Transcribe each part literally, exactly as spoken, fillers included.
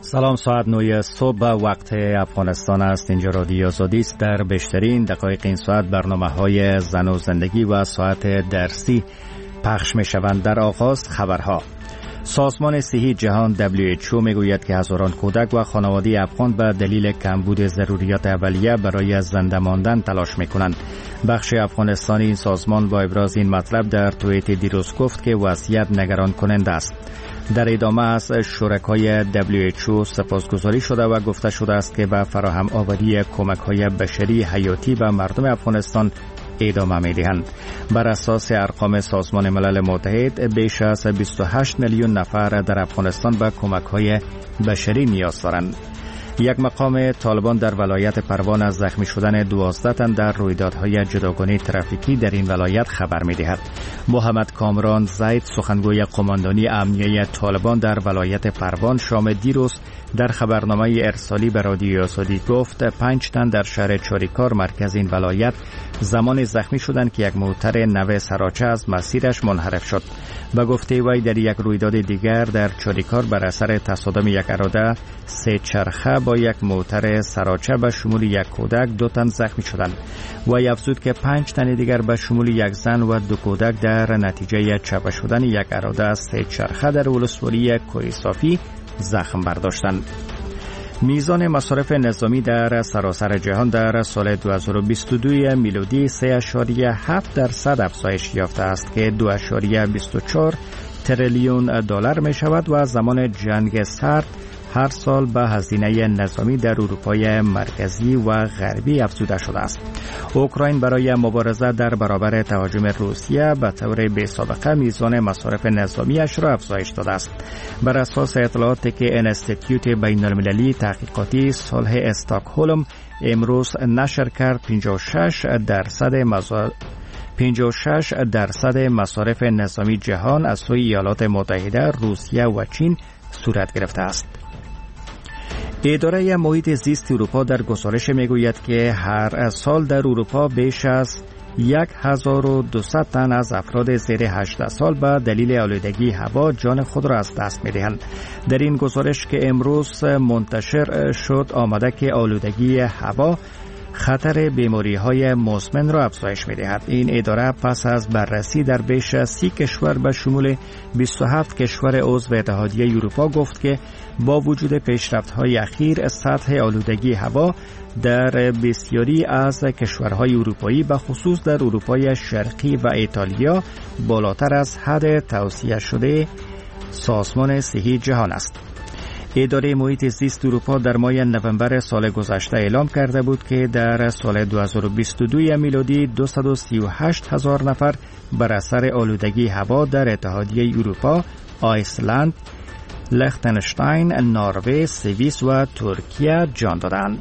سلام، ساعت نه صبح وقت افغانستان است. اینجا رادیو آزادی است. در بیشترین دقایق این ساعت برنامه های زن و زندگی و ساعت درسی پخش می شوند. در آغاز خبرها. سازمان صحی جهان دبلیو اچ او می گوید که هزاران کودک و خانواده افغان به دلیل کمبود ضروریات اولیه برای زنده ماندن تلاش می کنند. بخش افغانستانی این سازمان با ابراز این مطلب در توییت دیروز گفت که وضعیت نگران کننده است. در ادامه از شرکای دبلیو اچ او سپاسگزاری شده و گفته شده است که به فراهم آوری کمک‌های بشری حیاتی به مردم افغانستان ادامه می‌دهند. بر اساس ارقام سازمان ملل متحد بیش از بیست و هشت میلیون نفر در افغانستان به کمک‌های بشری نیاز دارند. یک مقام طالبان در ولایت پروان از زخمی شدن دوازده تن در رویدادهای جداگانه ترافیکی در این ولایت خبر می‌دهد. محمد کامران زید، سخنگوی قماندانی امنیه طالبان در ولایت پروان، شام دیروز در خبرنامه ارسالی به رادیو آزادی گفت پنج تن در شهر چاریکار مرکز این ولایت زمان زخمی شدند که یک موتر نو سراچه از مسیرش منحرف شد. به گفته وی در یک رویداد دیگر در چاریکار بر اثر تصادم یک اراده سه چرخه با یک موتر سراچه به شمول یک کودک دو تن زخمی شدند. وی افزود که پنج تن دیگر به شمول یک زن و دو کودک در نتیجه چپه شدن یک اراده سه چرخه در ولسوالی کوهستانی زخم برداشتند. میزان مصارف نظامی در سراسر جهان در سال دو هزار و بیست و دو میلادی سه اشاریه هفت درصد افزایش یافته است که دو اشاریه بیست و چهار تریلیون دلار می شود و زمان جنگ سرد هر سال به هزینه نظامی در اروپای مرکزی و غربی افزوده شده است. اوکراین برای مبارزه در برابر تهاجم روسیه به طور بی‌سابقه میزان مصارف نظامیش را افزایش داده است. بر اساس اطلاعاتی که انستیتیوت بین‌المللی تحقیقاتی صلح استکهلم امروز نشر کرد، پنجاه و شش درصد مصارف پنجاه و شش درصد مصارف نظامی جهان از سوی ایالات متحده، روسیه و چین صورت گرفته است. اداره محیط زیست اروپا در گزارش میگوید که هر سال در اروپا بیش از هزار و دویست تن از افراد زیر هجده سال به دلیل آلودگی هوا جان خود را از دست می‌دهند. در این گزارش که امروز منتشر شد آمده که آلودگی هوا خطر بیماری‌های مزمن را افزایش می‌دهد. این اداره پس از بررسی در بیش از سی کشور به شمول بیست و هفت کشور عضو اتحادیه اروپا گفت که با وجود پیشرفت‌های اخیر سطح آلودگی هوا در بسیاری از کشورهای اروپایی به خصوص در اروپای شرقی و ایتالیا بالاتر از حد توصیه شده سازمان صحی جهان است. اداره محیط زیست اروپا در ماه نوامبر سال گذشته اعلام کرده بود که در سال دو هزار و بیست و دو میلادی دویست و سی و هشت هزار نفر بر اثر آلودگی هوا در اتحادیه اروپا، آیسلند، لختنشتاین، نروژ، سوئیس و ترکیه جان دادند.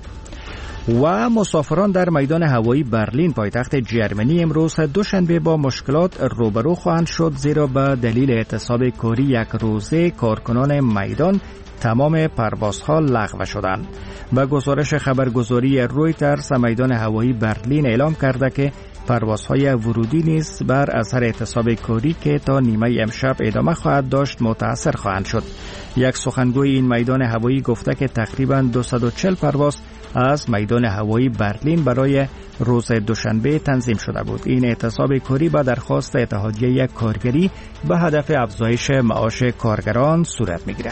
و مسافران در میدان هوایی برلین پایتخت جرمنی امروز دوشنبه با مشکلات روبرو خواهند شد، زیرا به دلیل اعتصاب کاری یک روزه کارکنان میدان تمام پروازها لغو شدند. به گزارش خبرگزاری رویترز، میدان هوایی برلین اعلام کرده که پروازهای ورودی نیز بر اثر اعتصاب کاری که تا نیمه امشب ادامه خواهد داشت متاثر خواهند شد. یک سخنگوی این میدان هوایی گفته که تقریباً دویست و چهل پرواز از میدان هوایی برلین برای روز دوشنبه تنظیم شده بود. این اعتصاب کاری با درخواست اتحادیه کارگری به هدف افزایش معاش کارگران صورت می‌گیرد.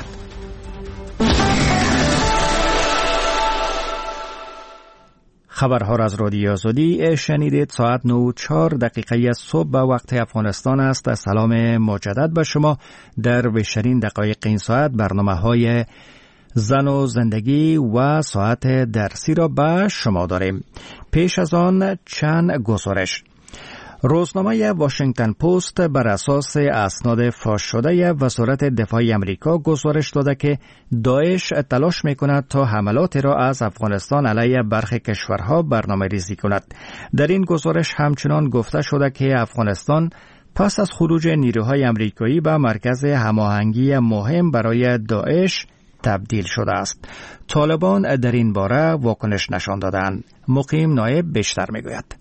خبرها را از رادیو آزادی شنیدید. ساعت نه و چهار دقیقه صبح به وقت افغانستان است. سلام مجدد به شما. در بیشترین دقایق این ساعت برنامه‌های زن و زندگی و ساعت درسی را به شما داریم. پیش از آن چند گزارش. روزنامه واشنگتن پست بر اساس اسناد فاش شده وزارت دفاع آمریکا گزارش داده که داعش تلاش می‌کند تا حملاتی را از افغانستان علیه برخی کشورها برنامه‌ریزی کند. در این گزارش همچنان گفته شده که افغانستان پس از خروج نیروهای آمریکایی به مرکز هماهنگی مهم برای داعش تبدیل شده است. طالبان در این باره واکنش نشان دادند. مقیم نایب بیشتر میگوید.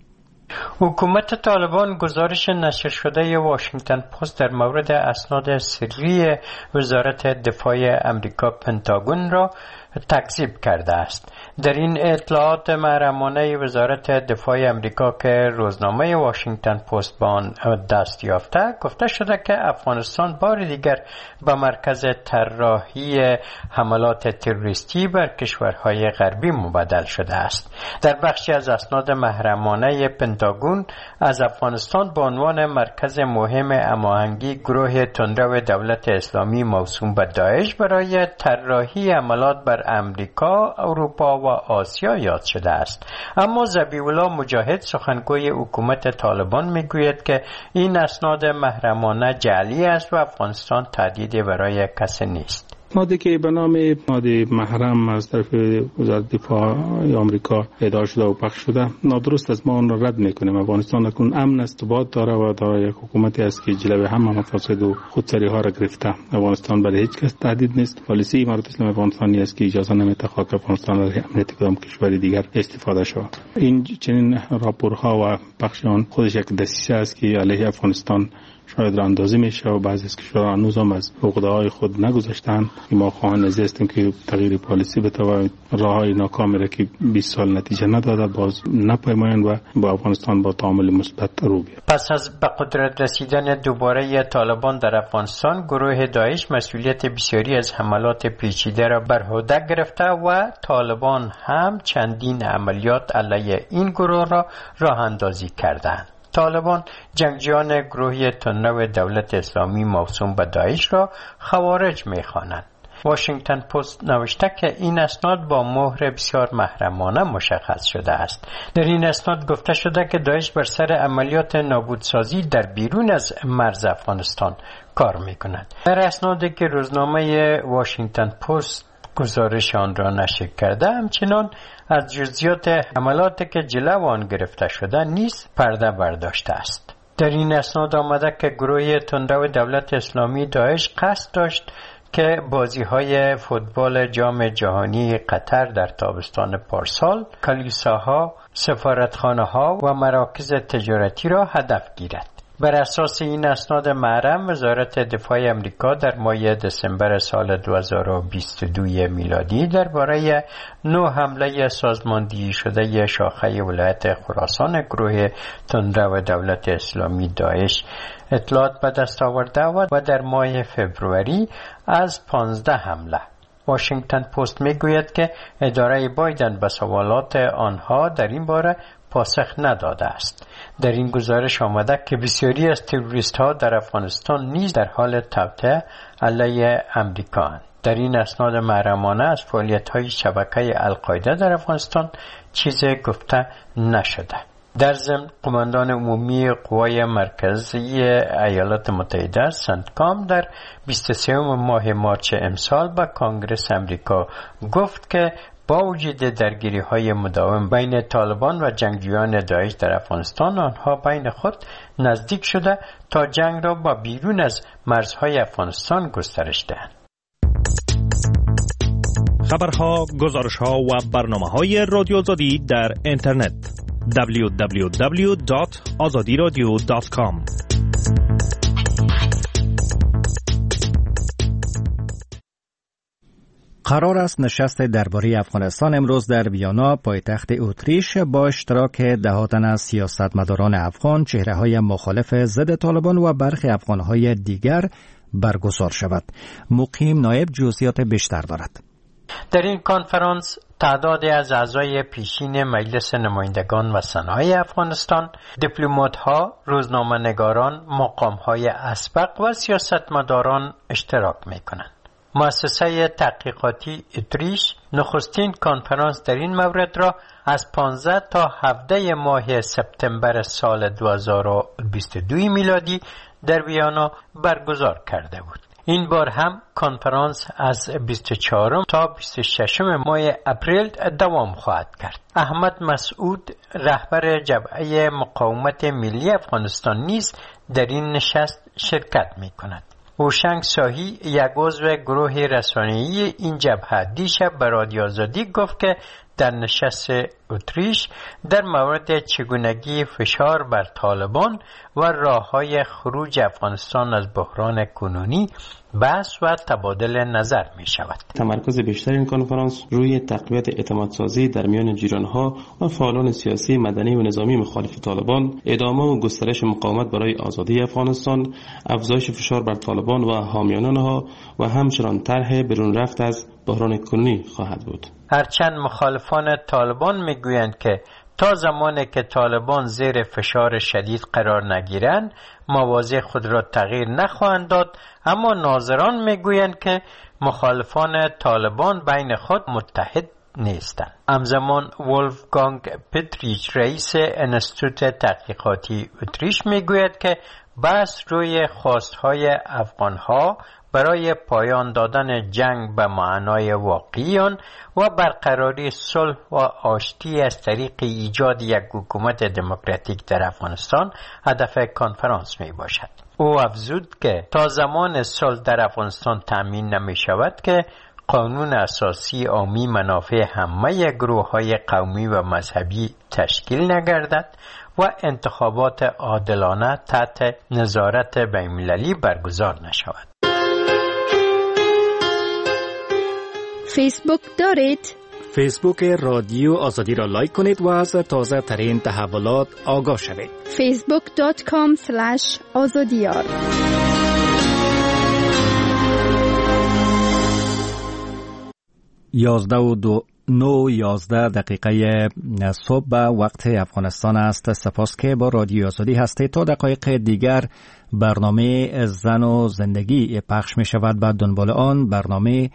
حکومت طالبان گزارش نشر شده واشنگتن پست در مورد اسناد سری وزارت دفاع امریکا پنتاگون را تکذیب کرده است. در این اطلاعات محرمانه وزارت دفاع امریکا که روزنامه واشنگتن پست با آن دست یافته، گفته شده که افغانستان بار دیگر به مرکز طراحی حملات تروریستی بر کشورهای غربی مبدل شده است. در بخشی از اسناد محرمانه پنتاگون از افغانستان به عنوان مرکز مهم هماهنگی گروه تندرو دولت اسلامی موسوم به داعش برای طراحی حملات بر امریکا، اروپا و آسیا یاد شده است. اما ذبیح الله مجاهد سخنگوی حکومت طالبان میگوید که این اسناد محرمانه جعلی است و افغانستان تهدیدی برای کسی نیست. ماده که به نام ماده محرم از طرف وزارت دفاع آمریکا ادعا شده و پخش شده نادرست است. ما آن را رد میکنیم. افغانستان اکنون امن است، ثبات داره و داره یک حکومتی است که جلوه همه مفاسد و خودسری ها را گرفته. افغانستان برای هیچ کس تهدید نیست. پالیسی امارات اسلامی افغانستانی است که اجازه نمیده خاک افغانستان از امنیت کدام کشور دیگر استفاده شود. این چنین راپورها و پخش آن خودش یک دسیسه است که علیه افغانستان شاید را اندازی میشه و بعضی از کشورها هنوز هم از عقده‌های خود نگذاشتن. ما خواهان از هستیم که تغییر پالیسی بده و راههای ناکامی را که بیست سال نتیجه نداده باز نپیمایند و با افغانستان با تعامل مثبت رو بیاید. پس از به قدرت رسیدن دوباره طالبان در افغانستان، گروه داعش مسئولیت بسیاری از حملات پیچیده را بر عهده گرفته و طالبان هم چندین عملیات علیه این گروه را راه اندازی کردند. طالبان جنگجویان گروهی تندرو دولت اسلامی موسوم به داعش را خوارج می‌خوانند. واشنگتن پست نوشته که این اسناد با مهر بسیار محرمانه مشخص شده است. در این اسناد گفته شده که داعش بر سر عملیات نابودسازی در بیرون از مرز افغانستان کار می‌کند. در اسنادی که روزنامه واشنگتن پست گزارش آن را نشر کرده، همچنان از جزئیات حملاتی که جلو آن گرفته شده نیز پرده برداشته است. در این اسناد آمده که گروه تندرو دولت اسلامی داعش قصد داشت که بازی‌های فوتبال جام جهانی قطر در تابستان پارسال، کلیساها، سفارتخانه‌ها و مراکز تجارتی را هدف گیرد. بر اساس این اسناد محرم، وزارت دفاع امریکا در ماه دسامبر سال دو هزار و بیست و دو میلادی درباره نوع حمله سازماندهی شده شاخه ولایت خراسان گروه تندرو دولت اسلامی داعش اطلاعات به دست آورده و در ماه فوریه از پانزده حمله. واشنگتن پست میگوید که اداره بایدن به سوالات آنها در این باره پاسخ نداده است. در این گزارش آمده که بسیاری از تروریست ها در افغانستان نیز در حال توطئه علیه امریکا اند. در این اسناد محرمانه از فعالیت های شبکه القاعده در افغانستان چیزی گفته نشده. در ضمن قماندان عمومی قوای مرکزی ایالات متحده سنتکام در بیست و سوم ماه مارس امسال به کانگرس امریکا گفت که با وجود درگیری های مداوم بین طالبان و جنگجویان داعش در افغانستان، آنها بین خود نزدیک شده تا جنگ را با بیرون از مرزهای افغانستان گسترش دهند. خبرها، گزارشها و برنامه‌های رادیو آزادی در اینترنت دبلیو دبلیو دبلیو دات آزادی رادیو دات کام. قرار است نشست درباره افغانستان امروز در ویانا پایتخت اتریش با اشتراک ده تن از سیاستمداران افغان، چهره‌های مخالف ضد طالبان و برخی افغان‌های دیگر برگزار شود. مقیم نایب جزئیات بیشتر دارد. در این کنفرانس تعدادی از اعضای پیشین مجلس نمایندگان و سنای افغانستان، دیپلمات‌ها، روزنامه‌نگاران، مقام‌های اسبق و سیاستمداران اشتراک می‌کنند. مؤسسه تحقیقاتی اتریش نخستین کنفرانس در این مورد را از پانزده تا هفده ماه سپتامبر سال دو هزار و بیست و دو میلادی در ویانا برگزار کرده بود. این بار هم کنفرانس از بیست و چهارم تا بیست و ششم ماه اپریل دوام خواهد کرد. احمد مسعود، رهبر جبهه مقاومت ملی افغانستان نیز در این نشست شرکت می کند. هوشنگ ساهی، یک عضو گروه رسانه‌ای این جبهه، دیشب به رادیو آزادی گفت که در نشست اتریش در مورد چگونگی فشار بر طالبان و راه‌های خروج افغانستان از بحران کنونی بحث و تبادل نظر می شود. تمرکز بیشتر این کنفرانس روی تقویت اعتمادسازی در میان جیرانها و فعالان سیاسی، مدنی و نظامی مخالف طالبان، ادامه و گسترش مقاومت برای آزادی افغانستان، افزایش فشار بر طالبان و حامیان آنها و همچنان طرح برون رفت از بحران کنونی خواهد بود. هرچند مخالفان طالبان می گویند که تا زمانی که طالبان زیر فشار شدید قرار نگیرند مواضع خود را تغییر نخواهند داد، اما ناظران میگویند که مخالفان طالبان بین خود متحد نیستند. همزمان ولفگانگ پتریچ رئیس انستیتوت تحقیقاتی اتریش میگوید که بحث روی خواستهای افغانها برای پایان دادن جنگ به معنای واقعی آن و برقراری صلح و آشتی از طریق ایجاد یک حکومت دموکراتیک در افغانستان هدف کنفرانس می باشد. او افزود که تا زمان صلح در افغانستان تامین نمی شود که قانون اساسی عامی منافع همه گروه‌های قومی و مذهبی تشکیل نگردد و انتخابات عادلانه تحت نظارت بین‌المللی برگزار نشود. فیسبوک دارید؟ فیسبوک رادیو آزادی را لایک کنید و از تازه ترین تحولات آگاه شوید. فیسبوک دات کام اسلش آزادیار. یازده و دو نو یازده دقیقه صبح به وقت افغانستان است. سپاس که با رادیو آزادی هستید. تا دقایق دیگر برنامه زن و زندگی پخش می شود. بعد دنبال آن برنامه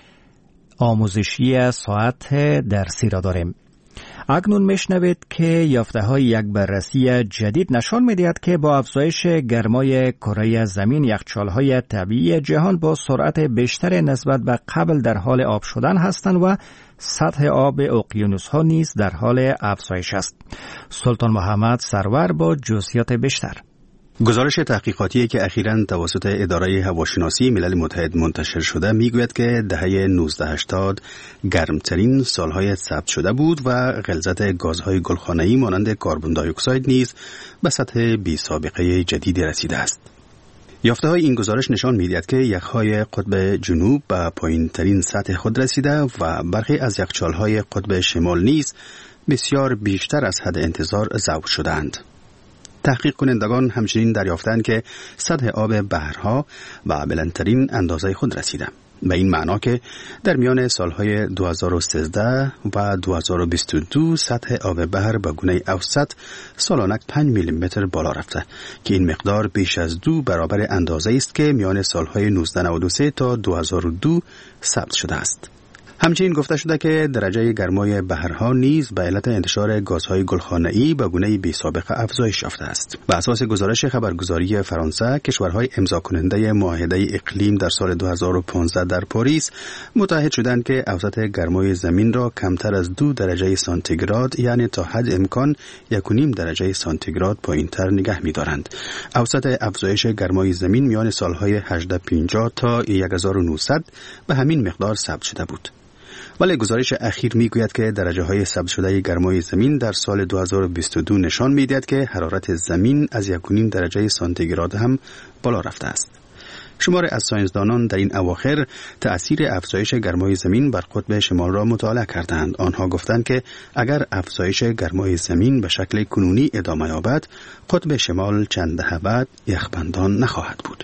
آموزشی ساعت درسی را داریم. اکنون میشنوید که یافته های یک بررسی جدید نشان میدهد که با افزایش گرمای کره زمین یخچال های طبیعی جهان با سرعت بیشتر نسبت به قبل در حال آب شدن هستند و سطح آب اقیانوس ها نیز در حال افزایش است. سلطان محمد سرور با جزئیات بیشتر. گزارش تحقیقاتی که اخیراً توسط اداره هواشناسی ملل متحد منتشر شده میگوید که دهه نوزده هشتاد گرمترین سالهای ثبت شده بود و غلظت گازهای گلخانه‌ای مانند کربن دی اکساید نیز به سطح بی سابقه جدیدی رسیده است. یافته های این گزارش نشان می‌دهد که یخهای قطب جنوب به پایین‌ترین سطح خود رسیده و برخی از یخچال‌های قطب شمال نیز بسیار بیشتر از حد انتظار ذوب شدند. تحقیق کنندگان همچنین دریافتند که سطح آب بحرها و بلندترین اندازه خود رسیده. به این معنا که در میان سالهای دو هزار و سیزده و دو هزار و بیست و دو سطح آب بحر به گونه اوسط سالانه پنج میلیمتر بالا رفته که این مقدار بیش از دو برابر اندازه است که میان سالهای نوزده نود و سه تا دو هزار و دو ثبت شده است. همچنین گفته شده که درجه گرمای بحرها نیز به علت انتشار گازهای گلخانه‌ای به گونه بی‌سابقه افزایش یافته است. بر اساس گزارش خبرگزاری فرانسه، کشورهای امضا کننده معاهده اقلیم در سال دو هزار و پانزده در پاریس متحد شدند که اوسط گرمای زمین را کمتر از دو درجه سانتیگراد یعنی تا حد امکان یک و نیم درجه سانتیگراد پایین‌تر نگه می‌دارند. اوسط افزایش گرمای زمین میان سالهای هزار و پنجاه تا هزار و نهصد به همین مقدار ثبت شده بود. ولی گزارش اخیر میگوید که درجه های ثبت شده گرمای زمین در سال دو هزار و بیست و دو نشان میدهد که حرارت زمین از یک و نیم درجه سانتیگراد هم بالا رفته است. شماری از ساینسدانان در این اواخر تأثیر افزایش گرمای زمین بر قطب شمال را مطالعه کردند. آنها گفتند که اگر افزایش گرمای زمین به شکل کنونی ادامه یابد، قطب شمال چند دهه بعد یخبندان نخواهد بود.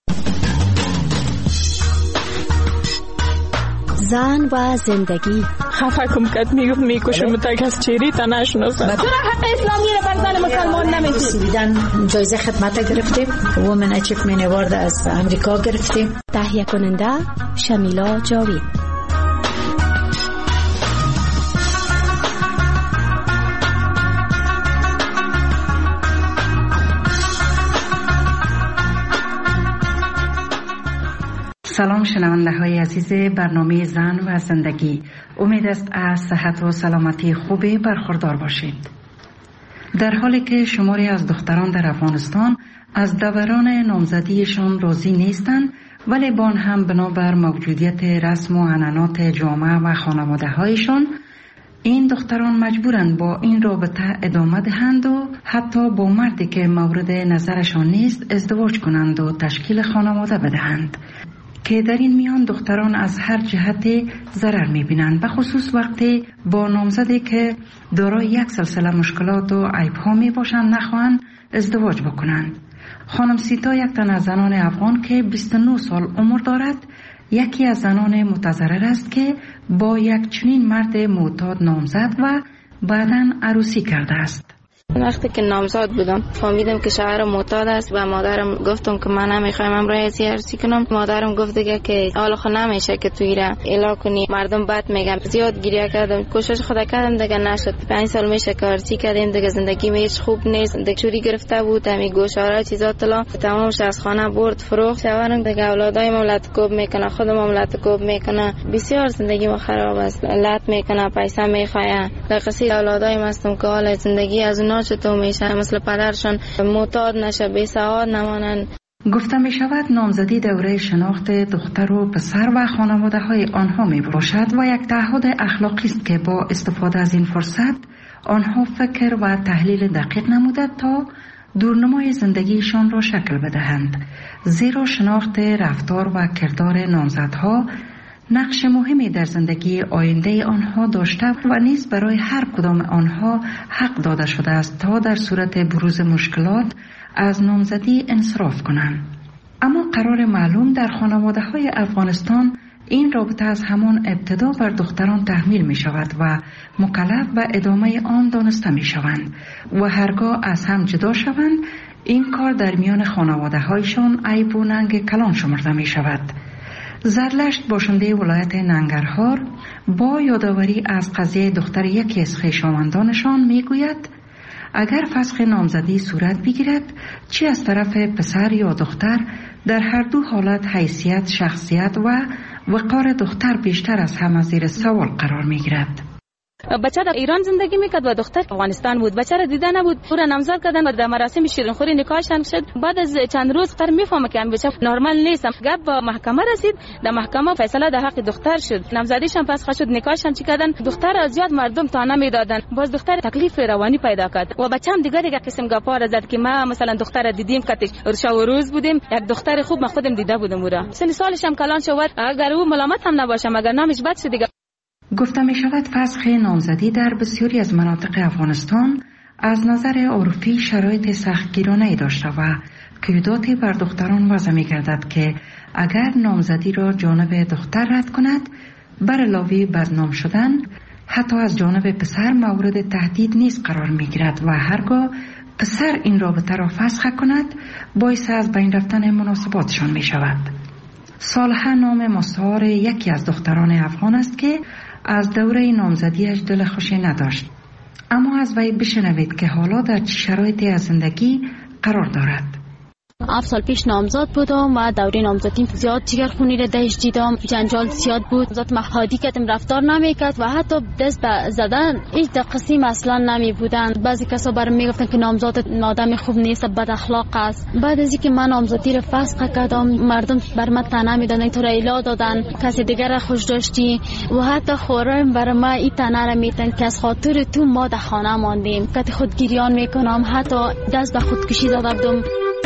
زن و زندگی. خفه کم کت میگفت میکشم متک از چیری تا نشناسم. چرا حق اسلامی رو بر زن مسلمان نمیدی؟ دیدن جایزه خدمت گرفتیم. وومن اچیومنت اوارد از امریکا گرفتیم. تهیه کننده شمیلا جاوید. سلام شنونده های عزیز برنامه زن و زندگی. امید است از صحت و سلامتی خوبی برخوردار باشید. در حالی که شماری از دختران در افغانستان از دوران نامزدیشان راضی نیستند، ولی با آن هم بنابر موجودیت رسم و عنعنات جامعه و خانواده هایشان این دختران مجبورند با این رابطه ادامه دهند و حتی با مردی که مورد نظرشان نیست ازدواج کنند و تشکیل خانواده بدهند که در این میان دختران از هر جهت ضرر می‌بینند، به خصوص وقتی با نامزدی که دارای یک سلسله مشکلات و عیب‌ها میباشند نخواهند ازدواج بکنند. خانم سیتا یک تن از زنان افغان که بیست و نه سال عمر دارد یکی از زنان متضرر است که با یک چنین مرد معتاد نامزد و بعداً عروسی کرده است. وقتی که نامزد بودم فهمیدم که شوهرم معتاد است و مادرم گفتم که من نمیخوایم امروز عروسی کنم. مادرم گفت دیگه که حالا خود نمیشه که توی را اعلام کنی، مردم بد میگن. زیاد گریه کردم، کوشش خدا کردم دیگه نشد. پنج سال میشه که عروسی کردیم دیگه زندگی میش خوب نیست. دیگه چوری گرفته بود، همین گوشواره چیزا طلا تمامش از خانه برد فروخت. شوهرم دیگه اولادای مملت کوب میکنه، خود مملت کوب میکنه. بسیار زندگی ما خراب است. لط میکنه، پیسه میخواه. لقصی اولادای مستم که حال زندگی از اونا چطور میشه، مثل پدرشون معتاد نشه، بی سواد نمانن. گفته می شود نامزدی دوره شناخت دختر و پسر و خانواده های آنها می باشد و یک تعهد اخلاقی است که با استفاده از این فرصت آنها فکر و تحلیل دقیق نموده تا دورنمای زندگیشان را شکل بدهند، زیرا شناخت رفتار و کردار نامزدها نقش مهمی در زندگی آینده آنها داشته و نیز برای هر کدام آنها حق داده شده است تا در صورت بروز مشکلات از نامزدی انصراف کنند. اما قرار معلوم در خانواده های افغانستان این رابطه از همان ابتدا بر دختران تحمیل می شود و مکلف و ادامه آن دانسته می شوند و هرگاه از هم جدا شوند این کار در میان خانواده هایشان عیب و ننگ کلان شمرده می شود. زرلشت باشنده ولایت ننگرهار با یادآوری از قضیه دختر یکی از خویشاوندانشان میگوید اگر فسخ نامزدی صورت بگیرد چه از طرف پسر یا دختر در هر دو حالت حیثیت، شخصیت و وقار دختر بیشتر از همه زیر سوال قرار میگیرد. بچه در ایران زندگی میکرد و دختر افغانستان بود. بچه را دیده نبود، او را نامزد کردن و در مراسم شیرینخوری نکاحشان شد. بعد از چند روز دختر میفهمه که بچه نرمال نیست. گپ با محکمه رسید، در محکمه فیصله در حق دختر شد. نامزدیشان فسخ شد، نکاحشان چی کردن، دختر از زیاد مردم تانه میدادن. باز دختر تکلیف روانی پیدا کرد و بچه‌م دیگه دیگه قسم گپا را زد که ما مثلا دختر دیدیم کاتش شب و روز بودیم، یک دختر خوب ما خودم دیده بودم. او را سن سالش هم کلان شد، اگر او ملامت هم نباشه مگر نامش بد شد دیگه. گفته می شود فسخ نامزدی در بسیاری از مناطق افغانستان از نظر عرفی شرایط سختگیرانه‌ای داشته و قیوداتی بر دختران وضع می گردد که اگر نامزدی را جانب دختر رد کند بر علاوه بدنام شدن حتی از جانب پسر مورد تهدید نیز قرار می گیرد و هرگاه پسر این رابطه را فسخ کند باعث از بین رفتن مناسباتشان می شود. صالحه نام مستعار یکی از دختران افغان است که از دوره نامزدیش دل خوشی نداشت، اما از وی بشنوید که حالا در چه شرایطی از زندگی قرار دارد. هفت سال پیش نامزد بودم و دوره نامزدیم زیاد جگرخونی را دهش دیدم، جنجال زیاد بود، ذات محادی کردم رفتار نمیکرد و حتی دست به زدن هیچ قسم اصلا نمی بودند. بعضی کسا برام میگفتن که نامزد آدم خوب نیست، بد اخلاق است. بعد از اینکه من نامزدی را فسخ کردم مردم بر من طعنه میدادن، تو را الا دادن، کسی دیگر را خوش داشتی و حتی خورم بر ما این طعنه را میدن که از خاطر تو ما در خانه ماندیم، که خودگیریان میکنم، حتی دست به خودکشی زده بودم.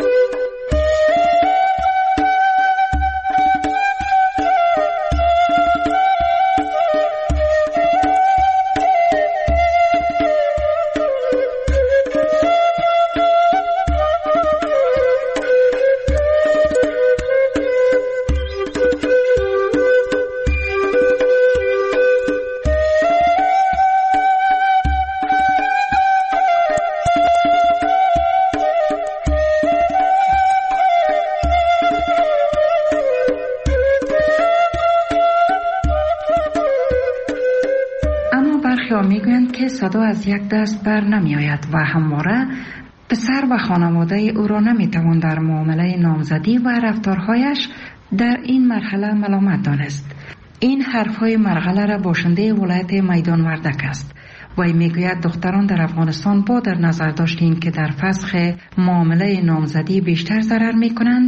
صدا از یک دست بر نمی آید و همواره پسر و خانواده او را نمی توان در معامله نامزدی و رفتارهایش در این مرحله ملامت دانست. این حرفهای مرغله را باشنده ولایت میدان وردک است و می گوید دختران در افغانستان با در نظر داشتیم که در فسخ معامله نامزدی بیشتر ضرر می کنند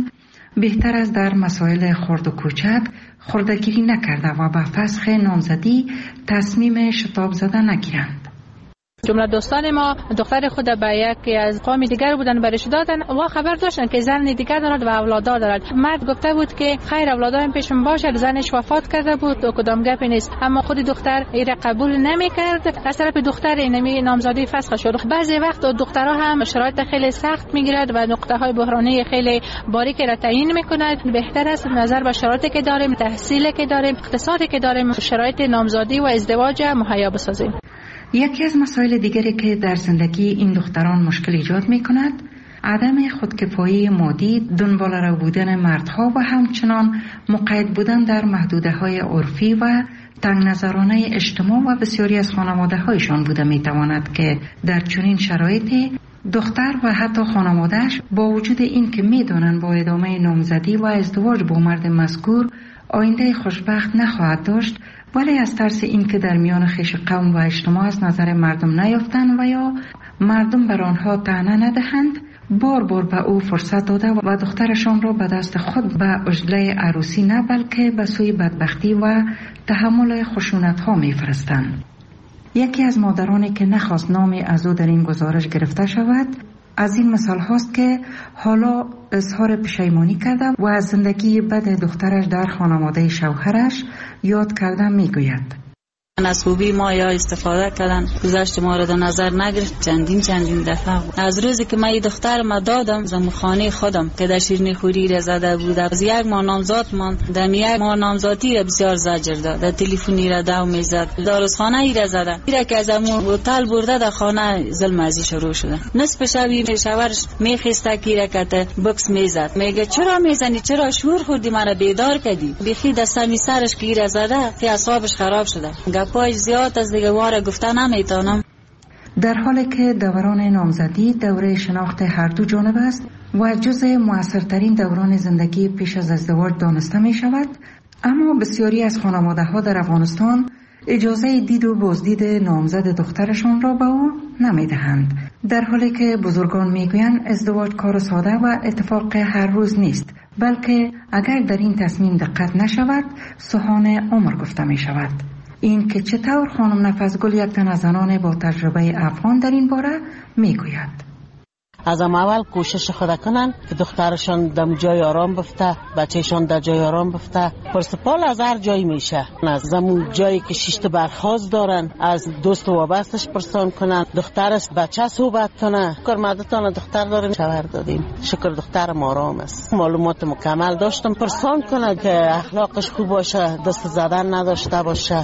بهتر است در مسائل خرد و کوچک خردگیری نکرده و به فسخ نامزدی تصمیم شتاب زده نگیرند. جمله دوستان ما دختر خود به یکی از قوم دیگر بودن برش دادن و خبر داشتن که زن دیگر دارد و اولادا دارد. مرد گفته بود که خیر اولادایم پیشم باشد، زنش وفات کرده بود و کدام گپی نیست، اما خود دختر این قبول نمیکرد. از طرف دختر اینمی نامزدی فسخ شد. بعضی وقت دخترها هم شرایط خیلی سخت میگیرد و نقطه های بحرانی خیلی باریکی را تعیین میکند. بهتر است نظر به شرایطی که داریم، تحصیلی که داریم، اقتصادی که داریم، شرایط نامزدی و ازدواج مهیا بسازیم. یکی از مسائل دیگری که در زندگی این دختران مشکل ایجاد می کند عدم خودکفایی مادی، دنبال رو بودن مردها و همچنان مقید بودن در محدوده های عرفی و تنگ نظرانه اجتماع و بسیاری از خانواده هایشان بوده می تواند که در چنین شرایطی دختر و حتی خانوادهش با وجود این که می دانند با ادامه نامزدی و ازدواج با مرد مذکور آینده خوشبخت نخواهد داشت، ولی از ترس این که در میان خویش قوم و اجتماع از نظر مردم نیافتند و یا مردم بر آنها طعنه ندهند، بار بار به او فرصت داده و دخترشان را به دست خود به عجله عروسی نه بلکه به سوی بدبختی و تحمل خشونت ها می فرستند. یکی از مادرانی که نخواست نامی از او در این گزارش گرفته شود از این مثال هاست که حالا اظهار پشیمانی کرده و از زندگی بد دخترش در خانواده شوهرش یاد کرده می گوید. از خوبی ما یا استفاده کردن گذشت ما را در نظر نگرفت. چندین چندین دفعه از روزی که من این دختر ما دادم زمخانه خودم که در شیرینی خوری را زده بود، از یک ماه نامزاد من در یک ماه نامزادی را بسیار زجر داد، در تلفنی را دو میزد، داروخانه ای را زده، ایرا که از امون هتل برده در خانه ظلم ازی شروع شده. نصف شبی شوهرش میخسته که رکت بکس میزد، میگه چرا میزنی، چرا شور خوردی، مرا بیدار کردی. بخی دستمی سرش که را زده که اعصابش خراب شده. پای زیاد از دیگه واره گفته نمیتونم. در حالی که دوران نامزدی دوره شناخت هر دو جانب است و جزء موثرترین دوران زندگی پیش از ازدواج دانسته می شود، اما بسیاری از خانواده ها در افغانستان اجازه دید و بازدید نامزد دخترشان را به او نمی دهند، در حالی که بزرگان می گویند ازدواج کار ساده و اتفاق هر روز نیست، بلکه اگر در این تصمیم دقت نشود سوهان عمر گفته می شود. این که چطور خانم نفسگل یک تن از زنان با تجربه افغان در این باره میگوید. از اول کوشش خود کنن که دخترشان در جای آرام بفته، بچهشان در جای آرام بفته. پرسپال از هر جایی میشه، از زمون جایی که شیشت برخواست دارن از دوست و وابستش پرسان کنن، دخترش بچه صحبت کنه. کرمدتان دختر داریم، شوهر دادیم، شکر دخترم آرام است. معلومات مکمل داشتم، پرسان کنه که اخلاقش خوب باشه، دست زدن نداشته باشه.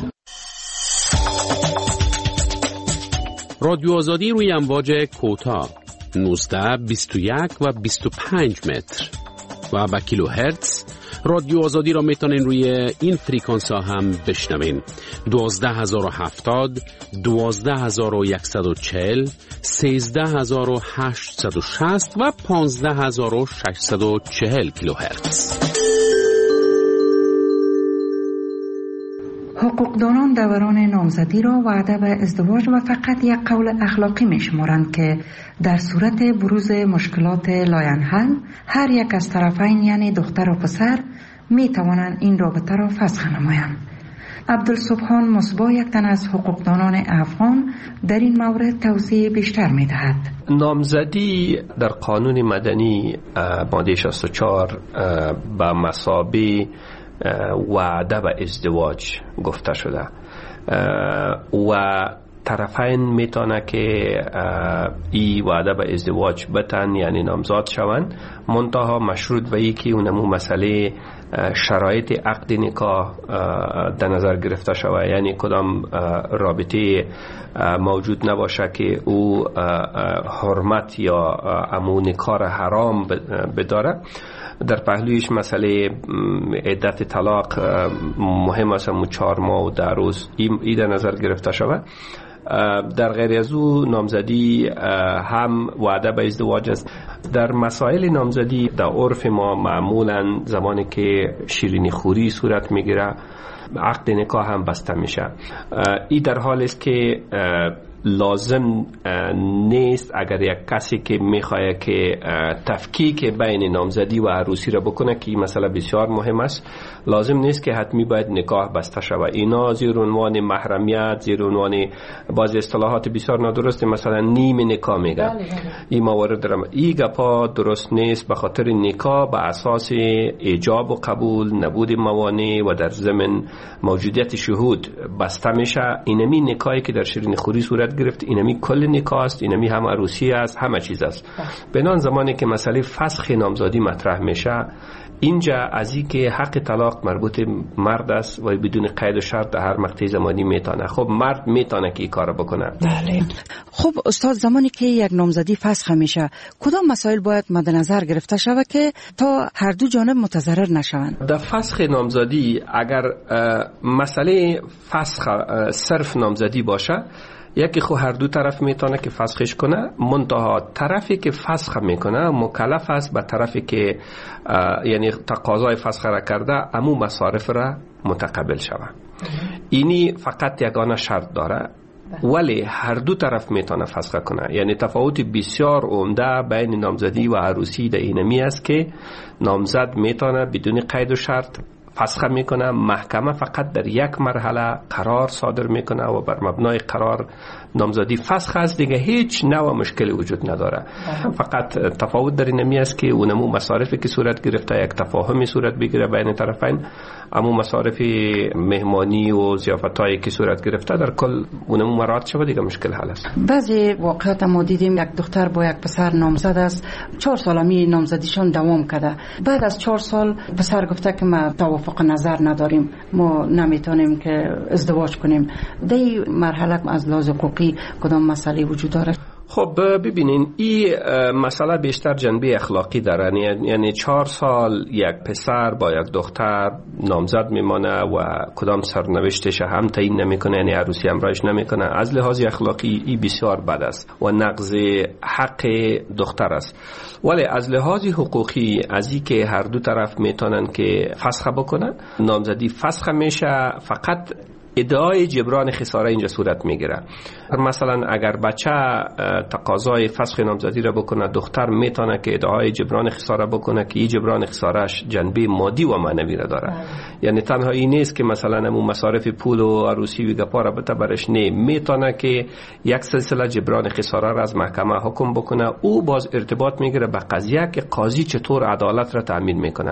رادیو آزادی روی امواج کوتاه نوزده، بیست و یک و بیست و پنج متر و با کیلو هرتز. رادیو آزادی را میتونین روی این فریکانس ها هم بشنوین. دوازده هزار و هفتاد، دوازده هزار و یکصد و چهل، سیزده هزار و هشتصد و شصت و پانزده هزار و ششصد و چهل کیلو هرتز. حقوقدانان دوران نامزدی را وعده به ازدواج و فقط یک قول اخلاقی می شمارند که در صورت بروز مشکلات لاینحل هر یک از طرفین یعنی دختر و پسر می توانند این رابطه را فسخ نمایند. عبدالسبحان مصباح یک تن از حقوقدانان افغان در این مورد توضیح بیشتر می دهد. نامزدی در قانون مدنی ماده شصت و چهار به مثابه وعده به ازدواج گفته شده و طرفین میتونه که ای وعده به ازدواج بتن یعنی نامزاد شوند، منتها مشروط به یکی اونمو مسئله شرایط عقد نکاح در نظر گرفته شود، یعنی کدام رابطه موجود نباشه که او حرمت یا امو نکاح حرام بداره. در پهلویش مسئله عدت طلاق مهم است، همون چهار ماه و ده روز ای در نظر گرفته شود. در غیر از او نامزدی هم وعده به ازدواج است. در مسائل نامزدی در عرف ما معمولا زمانی که شیرینی خوری صورت میگیره عقد نکاح هم بسته میشه. ای در حال است که لازم نیست اگر یک کسی که میخواه که تفکیک بین نامزدی و عروسی را بکنه که این مسئله بسیار مهم است، لازم نیست که حتمی باید نکاح بسته شود. اینا زیر عنوان محرمیت، زیر عنوان بعضی اصطلاحات بسیار نادرست مثلا نیم نکاح میگه. این موارد درم این گپا درست نیست، به خاطر نکاح به اساس ایجاب و قبول، نبود موانع و در ضمن موجودیت شهود بسته میشه. اینمی نکاحی که در شیرین خوری صورت گرفت، اینمی کل نکاح است، اینمی هم عروسی است، همه چیز است. بنان زمانی که مسئله فسخ نامزدی مطرح میشه، اینجا از این که حق طلاق مربوط مرد است و بدون قید و شرط در هر مقطع زمانی میتونه. خب مرد میتونه که این کار بکنه. بله. خب استاد، زمانی که یک نامزدی فسخ میشه، کدام مسائل باید مد نظر گرفته شود که تا هر دو جانب متضرر نشوند؟ در فسخ نامزدی اگر مسئله فسخ صرف نامزدی باشه، یکی خو هر دو طرف میتونه که فسخش کنه، منتها طرفی که فسخ میکنه مکلف است به طرفی که یعنی تقاضای فسخ را کرده امو مصارف را متقبل شود. اینی فقط یگانه شرط داره، ولی هر دو طرف میتونه فسخ کنه. یعنی تفاوت بسیار عمده بین نامزدی و عروسی در اینمی است که نامزد میتونه بدون قید و شرط فسخ میکنه، محکمه فقط در یک مرحله قرار صادر میکنه و بر مبنای قرار نامزدی فسخ است، دیگه هیچ نوع مشکلی وجود نداره. فقط تفاوت در اینمی است که اونمو مصارفی که صورت گرفته یک تفاهمی صورت بگیره بین طرفین، اما مصارف مهمانی و ضیافتایی که صورت گرفته در کل اونمو مراعات شود، دیگه مشکل حل است. بعضی واقعات ما دیدیم یک دختر با یک پسر نامزد است، چهار سال می نامزدیشون دوام کرده. بعد از چهار سال پسر گفته که ما توافق نظر نداریم، ما نمیتونیم که ازدواج کنیم. در مرحله از لحاظ حقوقی کدام مسئله وجود داره؟ خب ببینین، این مسئله بیشتر جنبه اخلاقی داره. یعنی چهار سال یک پسر با یک دختر نامزد میمانه و کدام سرنوشتش هم تعیین نمیکنه، یعنی عروسی همراهش نمیکنه. از لحاظ اخلاقی این بسیار بد است و نقض حق دختر است. ولی از لحاظ حقوقی، از این که هر دو طرف میتونن که فسخ بکنن، نامزدی فسخ میشه، فقط ادعای جبران خساره اینجا صورت میگیره. مثلا اگر بچه تقاضای فسخ نامزدی را بکنه، دختر میتونه که ادعای جبران خساره بکنه که این جبران خسارهش جنبه مادی و معنوی را داره. یعنی تنها این نیست که مثلا همون مصارف پول و عروسی و گپا را بته برش، نه، میتونه که یک سلسله جبران خساره را از محکمه حکم بکنه. او باز ارتباط میگیره به قضیه که قاضی چطور عدالت را تامین میکنه.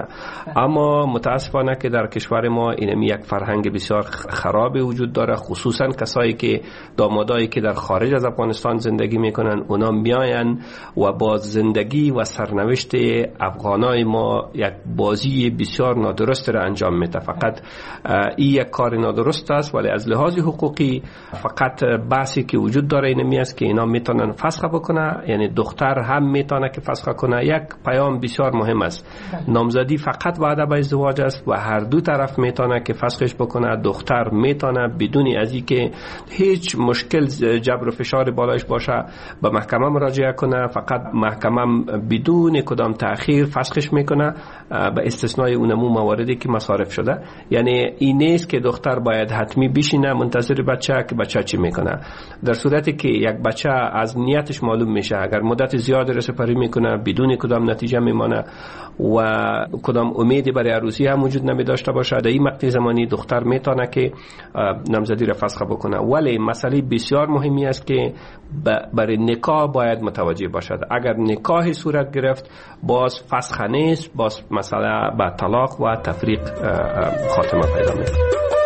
اما متاسفانه که در کشور ما این یک فرهنگ بسیار خراب وجود داره، خصوصا کسایی که دامادایی که در خارج از افغانستان زندگی میکنن، اونا میاین و با زندگی و سرنوشت افغانای ما یک بازی بسیار نادرست را انجام میده. فقط این یک کار نادرست است، ولی از لحاظ حقوقی فقط بحثی که وجود داره اینمی است که اینا میتونن فسخ بکنه، یعنی دختر هم میتونه که فسخ کنه. یک پیام بسیار مهم است، نامزدی فقط وعده به ازدواج است و هر دو طرف میتونه که فسخش بکنه. دختر میتونه بدون از اینکه هیچ مشکل جبر و فشار بالایش باشه به محکمه مراجعه کنه، فقط محکمه بدون کدام تأخیر فسخش میکنه به استثنای اونمو مواردی که مصارف شده. یعنی این نیست که دختر باید حتمی بشینه منتظر بچه که بچه چی میکنه. در صورتی که یک بچه از نیتش معلوم میشه، اگر مدت زیاد رسپری میکنه بدون کدام نتیجه میمانه و کدام امیدی برای عروسی هم وجود نمی داشته باشه، در این مقطع زمانی دختر میتونه که نامزدی را فسخ بکنه. ولی مسئله بسیار مهمی است که برای نکاح باید متوجه باشد. اگر نکاح صورت گرفت باز فسخ نیست، باز مسئله به طلاق و تفریق خاتمه پیدا میکنه.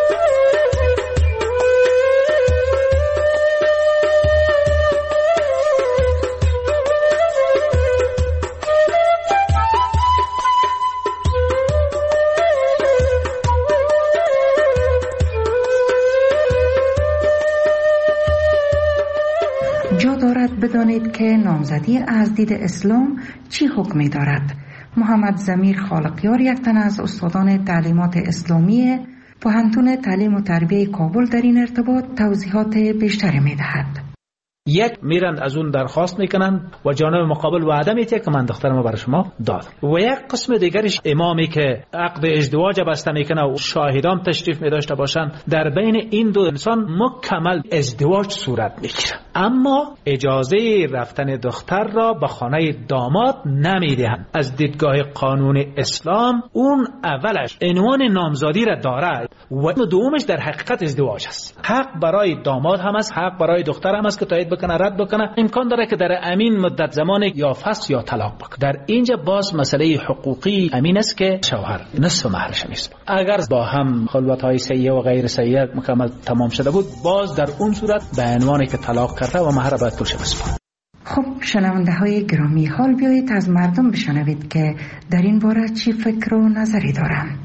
بدانید که نامزدی از دید اسلام چی حکمی دارد. محمد ضمیر خالقیار، یک تن از استادان تعلیمات اسلامی پوهنتون تعلیم و تربیه کابل، در این ارتباط توضیحات بیشتری می دهد. یک میرن از اون درخواست میکنن و جانب مقابل وعده میده که من دخترم برای شما دادم، و یک قسم دیگرش امامی که عقد ازدواج بسته میکنه و شاهدان تشریف میداشته باشن، در بین این دو انسان مکمل ازدواج صورت میگیره، اما اجازه رفتن دختر را به خانه داماد نمیدهند. از دیدگاه قانون اسلام اون اولش عنوان نامزادی را داره و دومش در حقیقت ازدواج است. حق برای داماد هم است، حق برای دختر هم است که تایید بکنه رد بکنه. امکان داره که در امین مدت زمان یا فسخ یا طلاق بکنه. در اینجا باز مسئله حقوقی امین است که شوهر نصف مهرش میسپاره. اگر با هم خلوت‌های سیئه و غیر سیئه مکمل تمام شده بود، باز در اون صورت به عنوانی که طلاق کرده و مهر باید پولش بسپاره. خب شنونده های گرامی، حال بیایید از مردم بشنوید که در این باره چی فکر و نظری دارن.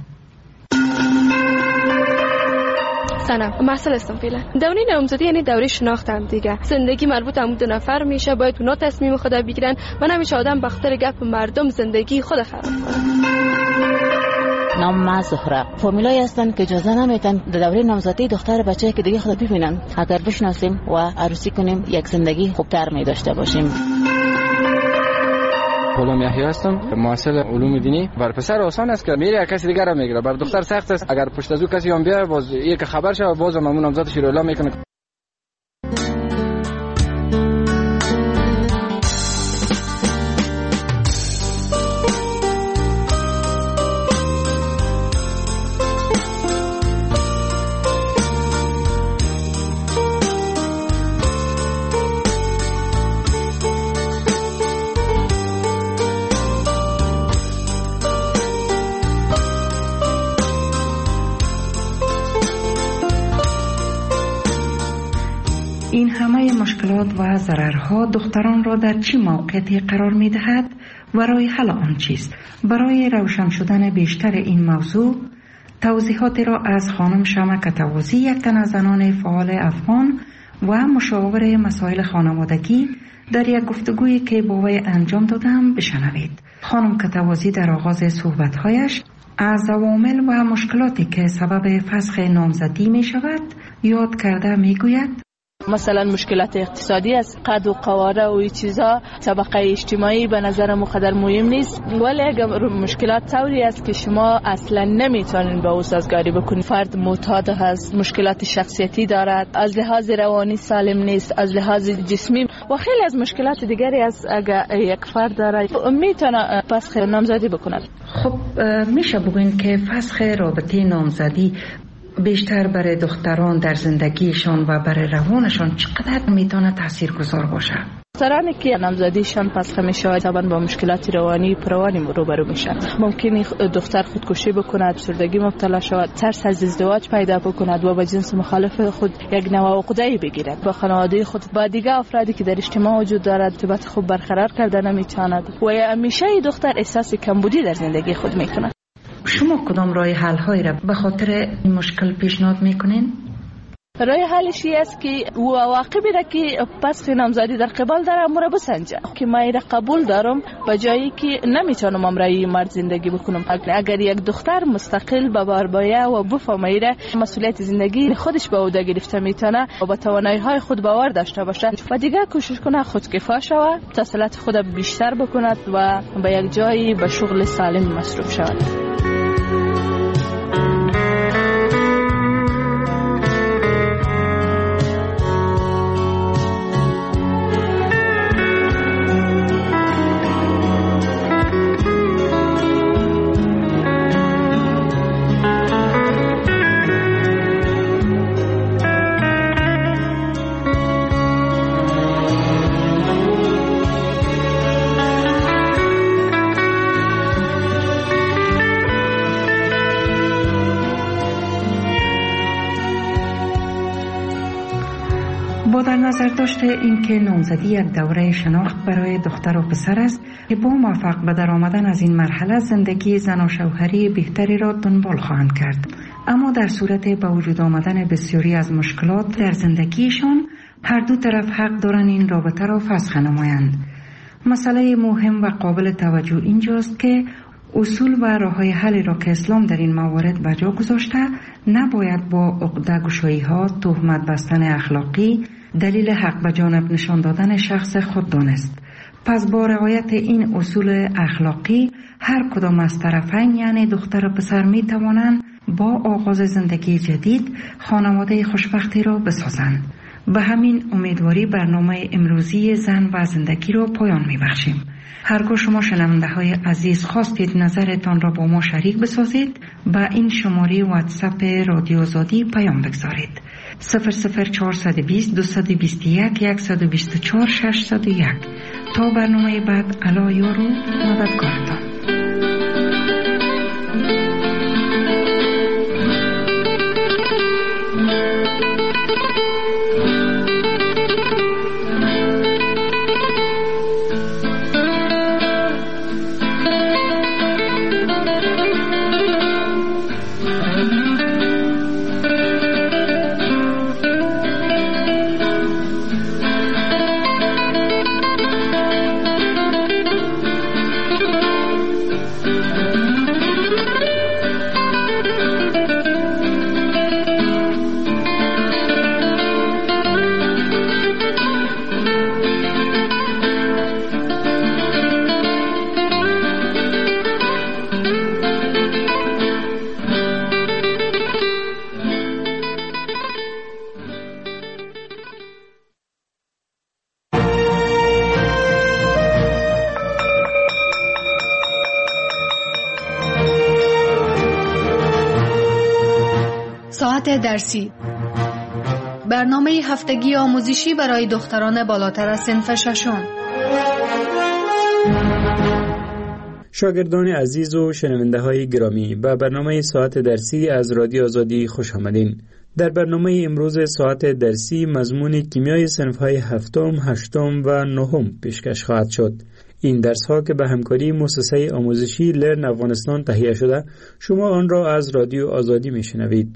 سلام، مرسل هستم. فعلا دوره نامزدی یعنی دوره شناخت هم دیگه. زندگی مربوط هم دو نفر میشه، باید اونا تصمیم خود بگیرن و نمیشه آدم به خاطر گپ مردم زندگی خود خراب کنه. نام ما زهره. فامیلایی هستن که اجازه نمیدن در دوره نامزدی دختر بچه که دیگه خود ببینن. اگر بشناسیم و عروسی کنیم یک زندگی خوبتر می داشته باشیم. غلام یحیی هستم، محصل علوم دینی. بر پسر آسان است که میره کسی دیگر را میگیره، بر دختر سخت است. اگر پشت از او کسی هم بیاد باز یک خبر شه، باز هم اون نامزدش رو اعلام میکنه. این همه مشکلات و ضررها دختران را در چه موقعیتی قرار می دهد و راه حل آن چیست؟ برای روشن شدن بیشتر این موضوع توضیحاتی را از خانم شمع کتوازی، یک تن از زنان فعال افغان و مشاور مسائل خانوادگی، در یک گفتگویی که با وی انجام دادم بشنوید. خانم کتوازی در آغاز صحبت‌هایش از عوامل و مشکلاتی که سبب فسخ نامزدی می شود یاد کرده می گوید: مثلا مشکلات اقتصادی است، قد و قواره و این چیزا، طبقه اجتماعی به نظر مقدر مهم نیست، ولی اگر مشکلات طوری است که شما اصلا نمیتونین با او سازگاری بکنید. فرد معتاد هست، مشکلات شخصیتی دارد، از لحاظ روانی سالم نیست، از لحاظ جسمی و خیلی از مشکلات دیگری است. اگر یک فرد داره میتونه فسخ نامزدی بکند. خب میشه بگوین که فسخ رابطه نامزدی بیشتر برای دختران در زندگیشان و برای روانشان چقدر میتونه تاثیرگذار باشه؟ دخترانی که نامزدیشان فسخ میشه طبعا با مشکلات روانی پروانی روبرو میشن. ممکنه دختر خودکشی بکند، افسردگی مبتلا شود، ترس از ازدواج پیدا بکند و با جنس مخالف خود یک نوع عقده‌ای بگیرد. با خانواده خود، با دیگر افرادی که در اجتماع وجود دارد ارتباط خوب برقرار کرده نمیتواند و همیشه دختر احساس کمبودی در زندگی خود میکند. شما کدام راه حل هایی را به خاطر این مشکل پیشنهاد میکنین؟ راه حلش است که او عواقبی را که فسخ نامزدی در قبال داره امور بسنجه که من را قبول دارم به جایی که نمیتونم امرای مرد زندگی بکنم. اگر یک دختر مستقل به بار باید و بفهمه مسئولیت زندگی خودش به عهده گرفته میتونه و با توانایی های خود باور داشته باشه و دیگه کوشش کنه خودکفا شود، تحصیلات خود بیشتر بکند و به یک جایی به شغل سالم مصروف شود. با در نظر داشته اینکه نامزدی یک دوره شناخت برای دختر و پسر است که با موفق به در آمدن از این مرحله زندگی زن و شوهری بهتری را دنبال خواهند کرد، اما در صورت به وجود آمدن بسیاری از مشکلات در زندگیشان هر دو طرف حق دارند این رابطه را فسخ نمایند. مسئله مهم و قابل توجه اینجاست که اصول و راه‌های حل را که اسلام در این موارد بجا گذاشته نباید با عقده‌گشایی‌ها، تهمت بستن اخلاقی، دلیل حق به جانب نشان دادن شخص خود دانست. پس با رعایت این اصول اخلاقی هر کدام از طرفین یعنی دختر و پسر می توانند با آغاز زندگی جدید خانواده خوشبختی را بسازند. به همین امیدواری برنامه امروزی زن و زندگی را پایان می بخشیم. هرگاه شما شنونده های عزیز خواستید نظرتان را با ما شریک بسازید، با این شماره واتساپ رادیو آزادی پیام بگذارید: صفر صفر چهارصد و بیست دویست و بیست و یک صد و بیست و چهار ششصد و یک. تا برنامه بعد، الا یارو مددکارتان. درسی، برنامه هفتگی آموزشی برای دختران بالاتر از صنف ششم. شاگردان عزیز و شنونده های گرامی، به برنامه ساعت درسی از رادیو آزادی خوش آمدین. در برنامه امروز ساعت درسی مضمون کیمیای صنف های هفتم، هشتم و نهم پیشکش خواهد شد. این درس ها که به همکاری مؤسسه آموزشی لرن افغانستان تهیه شده، شما آن را از رادیو آزادی میشنوید.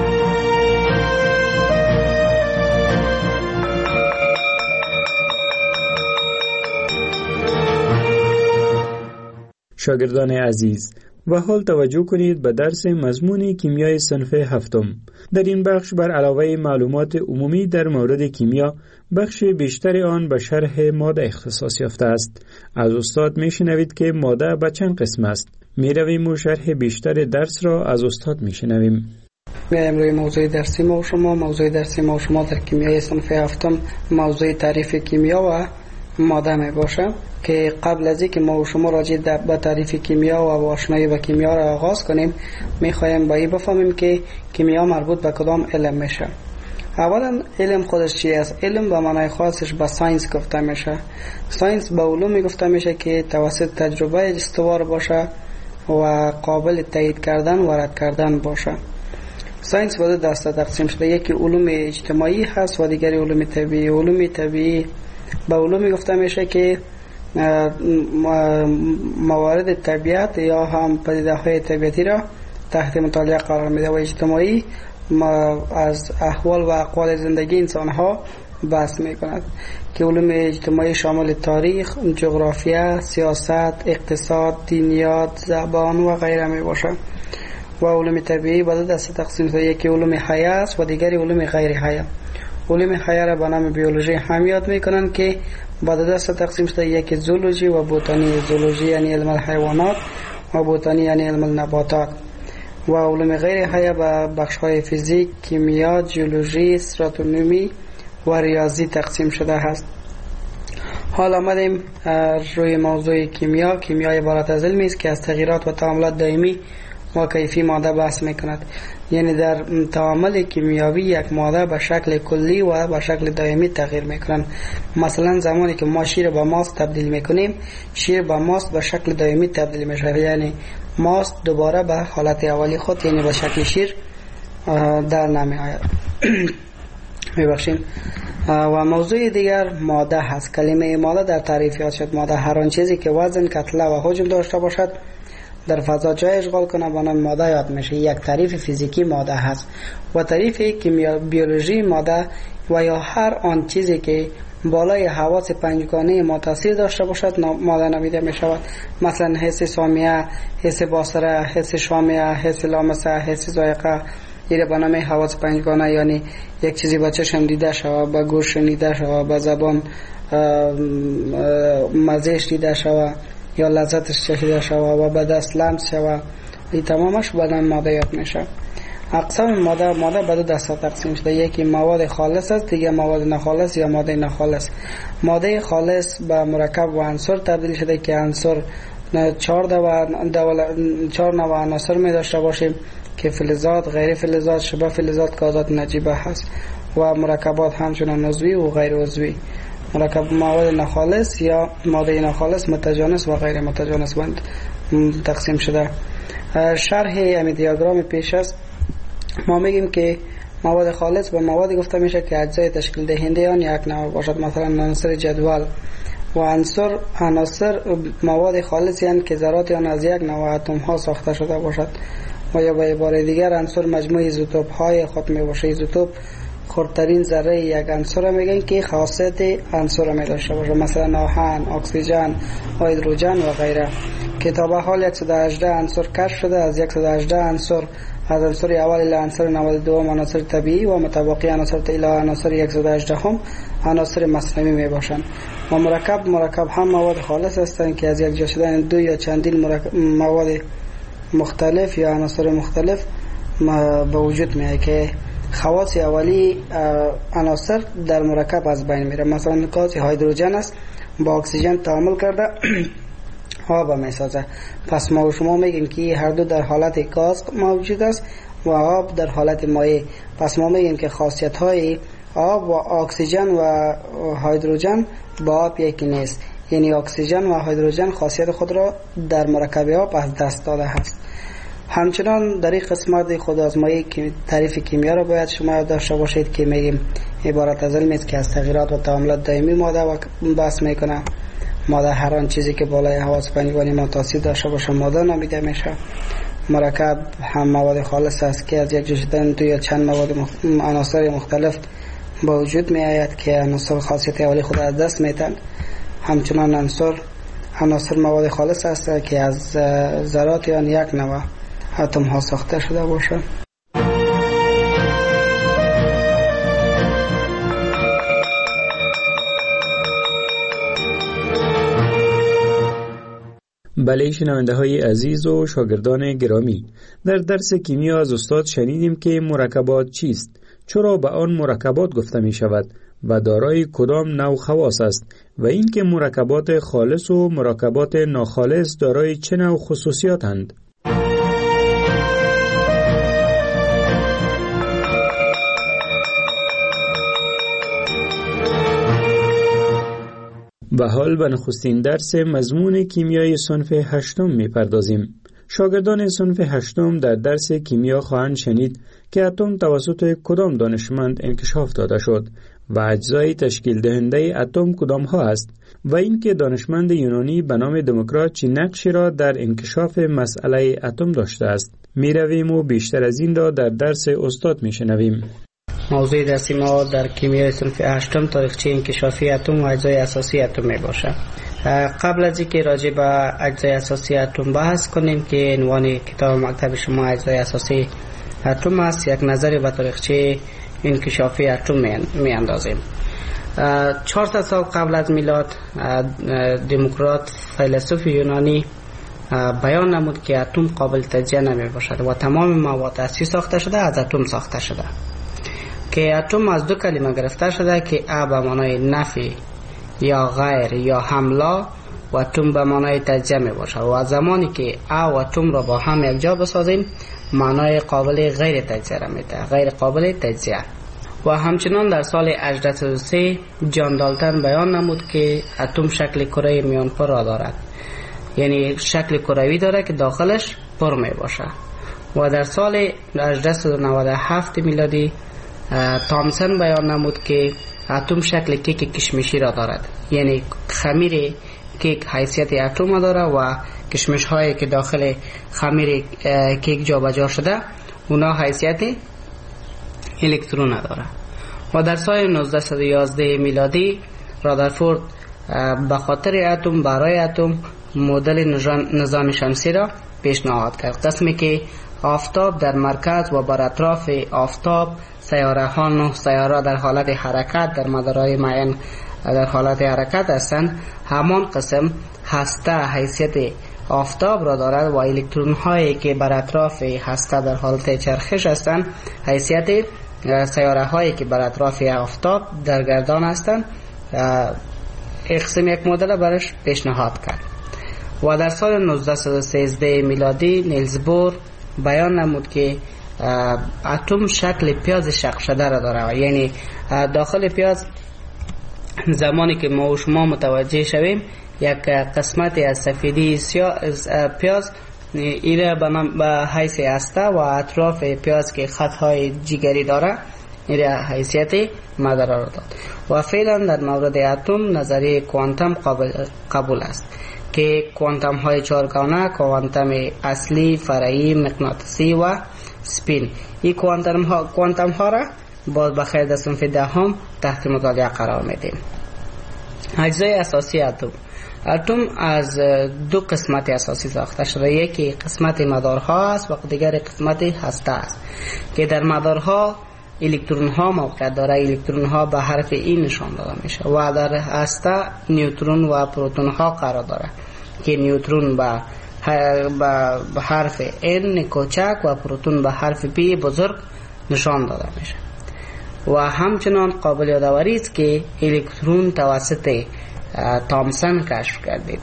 شاگردان عزیز، و حال توجه کنید به درس مضمون کیمیای صنف هفتم. در این بخش بر علاوه معلومات عمومی در مورد کیمیا، بخش بیشتر آن به شرح ماده اختصاص یافته است. از استاد میشنوید که ماده به چند قسم است. میرویم و شرح بیشتر درس را از استاد میشنویم. امروز موضوع درسی ما و شما موضوع درسی ما و شما در کیمیای صنف هفتم موضوع تعریف کیمیا و ماده می باشه که قبل از اینکه ما و شما راجع به تعریف کیمیا و آشنایی با کیمیا را آغاز کنیم، میخوایم با این بفهمیم که کیمیا مربوط به کدام علم میشه. اولا علم خودش چی است؟ علم به معنای خاصش به ساینس گفته میشه. ساینس به علومی گفته میشه که توسط تجربه استوار باشه و قابل تایید کردن و رد کردن باشه. ساینس به دو دسته تقسیم شده، یکی علوم اجتماعی هست و دیگری علوم طبیعی. علوم طبیعی به علومی گفته میشه که موارد طبیعت یا هم پدیده های طبیعتی را تحت مطالعه قرار میده، و اجتماعی از احوال و اقوال زندگی انسان ها بحث میکند که علوم اجتماعی شامل تاریخ، جغرافیا، سیاست، اقتصاد، دینیات، زبان و غیره می باشه. و علوم طبیعی به دو دسته تقسیم شده، یکی علوم حیه است و دیگری علوم غیر حیه. علوم حیه را به نام بیولوژی هم یاد میکنن که به دو دسته تقسیم شده، یکی زولوژی و بوتانی. زولوژی یعنی علم الحیوانات و بوتانی یعنی علم النباتات. و علوم غیر حیه به بخش های فیزیک، کیمیا، جیولوژی، استراتونومی و ریاضی تقسیم شده است. حال آمدیم روی موضوع کیمیا. کیمیا عبارت از علمی است که از تغییرات و تعاملات دائمی و کیفی ماده بحث میکند. یعنی در تعامل کیمیاوی یک ماده به شکل کلی و به شکل دائمی تغییر میکنند. مثلا زمانی که ما شیر به ماست تبدیل میکنیم، شیر به ماست به شکل دائمی تبدیل میشه، یعنی ماست دوباره به حالت اولی خود یعنی به شکل شیر در نمی آید. میبخشید. و موضوع دیگر ماده هست. کلمه ماده در تعریف یاد شد. ماده هر آن چیزی که وزن، کتله و حجم داشته باشد در فضا جای اشغال کنه به نام ماده یاد میشه. یک تعریف فیزیکی ماده هست. و تعریف کیمیا بیولوژی ماده و یا هر آن چیزی که بالای حواس پنجگانه ما تاثیر داشته باشد ماده نامیده می شود. مثلا حس سامیه، حس باصره، حس شامیه، حس لامسه، حس ذائقه ایره به نام حواس پنجگانه، یعنی یک چیزی با چشم دیده شود، با گوش شنیده شود، با زبان مزهش دیده شود یا لذتش چشیده شود و به دست لمس شود، این تمامش به نام مادیات میشه. اقسام ماده ماده به دو دسته تقسیم شده، یکی مواد خالص است، دیگه مواد ناخالص یا ماده ناخالص. ماده خالص به مرکب و عنصر تبدیل شده که عنصر چهار چهار نوع عناصر می داشته باشیم که فلزات، غیر فلزات، شبه فلزات، گازات نجیبه هست و مرکبات همچنان عضوی و غیر عضوی. مرکب مواد ناخالص یا ماده ناخالص متجانس و غیر متجانس بند تقسیم شده. شرح همین دیاگرام پیش است. ما میگیم که مواد خالص به مواد گفته میشه که اجزای تشکیل دهنده آن یک نوع باشد، مثلا عناصر جدول. و عناصر عناصر مواد خالص یعنی که ذرات آن از یک نوع اتم ها ساخته شده باشد. و یا به عبارت دیگر عنصر مجموعه ایزوتوپ های خود می باشه. ایزوتوپ خردترین ذره یک عنصر میگن که خاصیت عنصر می داشته باشه، مثلا آهن، اکسیژن، هیدروژن و غیره. که تا به حال صد و هجده عنصر کشف شده. از صد و هجده عنصر، از عنصر اول الی عنصر نود و دو عناصر طبیعی و متبقی عناصر الی عناصر صد و هجده هم عناصر مصنوعی می باشند. و مرکب مرکب هم مواد خالص هستند که از یک جا شدن دو یا چندین مواد مختلف یا عناصر مختلف به وجود میاد که خواص اولی عناصر در مرکب از بین میره. مثلا گاز هیدروژن است، با اکسیژن تعامل کرده آب میسازه. پس ما و شما میگیم که هر دو در حالت گاز موجود است و آب در حالت مایع. پس ما میگیم که خاصیت های آب و اکسیژن و هیدروژن با آب یکی نیست، یعنی اکسیژن و هیدروژن خاصیت خود را در مرکب آب از دست داده است. همچنان در این قسمت خود آزمایی که تعریف کیمیا را باید شما داشته باشید که میگیم عبارت از علمی است که از تغییرات و تعاملات دائمی ماده و بحث میکنه. ماده هر آن چیزی که بالای حواس پنجگانه ما تاثیر داشته باشه ماده نامیده میشه. مرکب هم مواد خالص است که از یک جا شدن دو یا چند مواد مخ... عناصر مختلف با وجود می آید که عناصر خاصیت اولی خود از دست میتن. همچنان عنصر عناصر مواد خالص است که از ذرات یا یک نوع اتم ها ساخته شده باشه. بله شنونده های عزیز و شاگردان گرامی، در درس کیمیا از استاد شنیدیم که مرکبات چیست، چرا به آن مرکبات گفته می شود و دارای کدام نوع خواص است و اینکه مرکبات خالص و مرکبات ناخالص دارای چه نوع خصوصیاتند. و حال به نخستین درس مضمون کیمیای صنف هشتم می پردازیم. شاگردان صنف هشتم در درس کیمیا خواهند شنید که اتم توسط کدام دانشمند انکشاف داده شد و اجزای تشکیل دهنده اتم کدام ها است و اینکه دانشمند یونانی به نام دموکریت چه نقشی را در انکشاف مسئله اتم داشته است. می رویم و بیشتر از این را در درس استاد می شنویم. موضوع درسی ما در کیمیای صنف هشتم تاریخچه انکشافی اتم و اجزای اساسی اتم می باشه. قبل از اینکه راجع به اجزای اساسی اتم بحث کنیم که عنوان کتاب مکتب شما اجزای اساسی اتم است، یک نظری به تاریخچه انکشافی اتم می اندازیم. چهارصد سال قبل از میلاد دموکریت فیلسوف یونانی بیان نمود که اتم قابل تجزیه نمی باشد و تمام مواد از چی ساخته شده؟ از اتم ساخته شده. که اتم از دو کلمه گرفته شده که ا به معنای نفی یا غیر یا حمله و اتم به معنای تجزیه می باشد و زمانی که ا و اتم را با هم یک جا بسازیم معنای قابل غیر تجزیه را میده، غیر قابل تجزیه. و همچنان در سال هجده صد و سه جان دالتن بیان نمود که اتم شکل کره میان پر را دارد، یعنی شکل کروی داره که داخلش پر می باشه. و در سال هجده صد و نود و هفت میلادی تامسون بیان نمود که اتم شکل کیک کشمشی را دارد، یعنی خمیر کیک حیثیت اتم داره و کشمش هایی که داخل خمیر کیک جابجا شده اونا حیثیت الکترون داره. و در سال نوزده صد و یازده میلادی رادرفورد به خاطر اتم برای اتم مدل نظام شمسی را پیشنهاد کرد، قسمی که آفتاب در مرکز و بر اطراف آفتاب سیاره ها نه سیاره در حالت حرکت در مدارهای معین در حالت حرکت هستند. همان قسم هسته حیثیت آفتاب را دارد و الکترون هایی که بر اطراف هسته در حالت چرخش هستند حیثیت سیاره هایی که بر اطراف آفتاب در گردان هستند. قسم یک مدل برش پیشنهاد کرد و در سال نوزده و سیزده میلادی نیلز بور بیان نمود که اتم شکل پیاز شق شده را داره، یعنی داخل پیاز زمانی که ما و شما متوجه شویم یک قسمت از سفیدی پیاز ایره به حیث هسته و اطراف پیاز که خطهای جگری داره ایره حیثیت مدار را داد. و فعلا در مورد اتم نظریه کوانتم قابل قبول است که کوانتم های چهارگانه، کوانتم اصلی، فرعی، مغناطیسی و سپین، این کوانتم ها کوانتم ها را باز بخیر در صنف دهم تحت مطالعه قرار میدیم. اجزای اساسی اتم. اتم از دو قسمت اساسی ساخته شده، یکی قسمت مدارها است و دیگر قسمت هسته است که در مدارها الکترون ها موقعیت داره. الکترون ها به حرف ای نشان داده میشه و در هسته نیوترون و پروتون ها قرار داره که نیوترون به به حرف ان کوچک و پروتون به حرف پی بزرگ نشان داده میشه. و همچنان قابل یادآوری است که الکترون توسط تامسون کشف گردید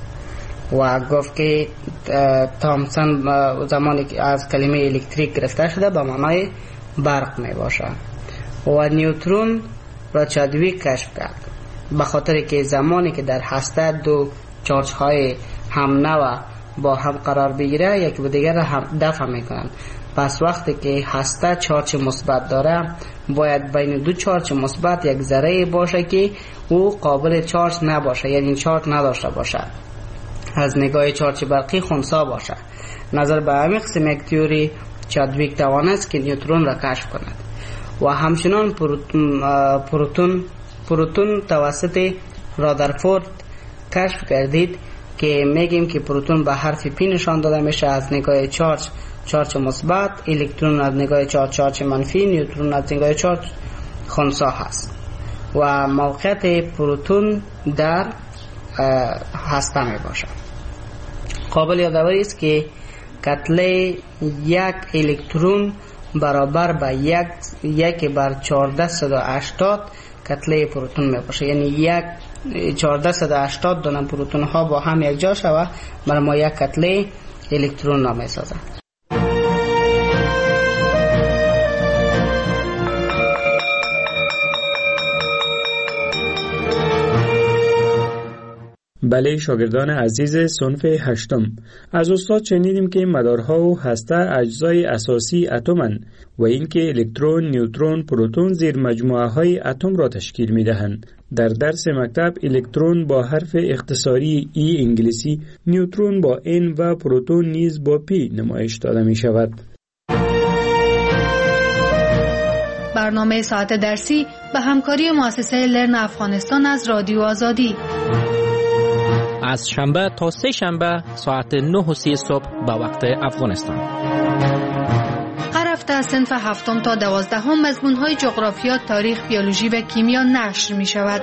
و گفت که تامسون زمانی که از کلمه الکتریک گرفته شده به معنای برق می باشد. و نیوترون را چادویک کشف کرد به خاطر که زمانی که در هسته دو چارج های هم نوع با هم قرار بگیره یک به دیگر هم دفع میکنند. پس وقتی که هسته چارج مثبت داره باید بین دو چارج مثبت یک ذره باشه که او قابل چارج نباشه، یعنی چارج نداشته باشه، از نگاه چارج برقی خنثی باشه. نظر به همین قسم یک تئوری چادویک توانست که نیوترون را کشف کند. و همچنان پروتون پروتون پروتون توسط رادرفورد کشف گردید که میگیم که پروتون به حرف پی نشان داده میشه از نگاه چارج چارج مثبت، الکترون از نگاه چارج چارج منفی، نیوترون از نگاه چارج خنثی هست. و موقعیت پروتون در هسته می باشد. قابل یادآوری است که کتله یک الکترون برابر به یک یک بر چهارده صد و هشتاد کتله پروتون می باشه، یعنی یک چهارده صد و هشتاد دونه پروتون ها با هم یک جا شود برای ما یک کتله الکترون را می سازند. بله شاگردان عزیز صنف هشتم، از استاد شنیدیم که مدارها و هسته اجزای اساسی اتم‌اند و اینکه الکترون، نیوترون، پروتون زیر مجموعه های اتم را تشکیل می دهند. در درس مکتب الکترون با حرف اختصاری ای انگلیسی، نیوترون با ان و پروتون نیز با پی نمایش داده می شود. برنامه ساعت درسی به همکاری مؤسسه لرن افغانستان از رادیو آزادی از شنبه تا سه شنبه ساعت نه و سی صبح به وقت افغانستان. هر هفته از صنف هفتم تا دوازدهم مضمون‌های جغرافیا، تاریخ، بیولوژی و کیمیا نشر می شود.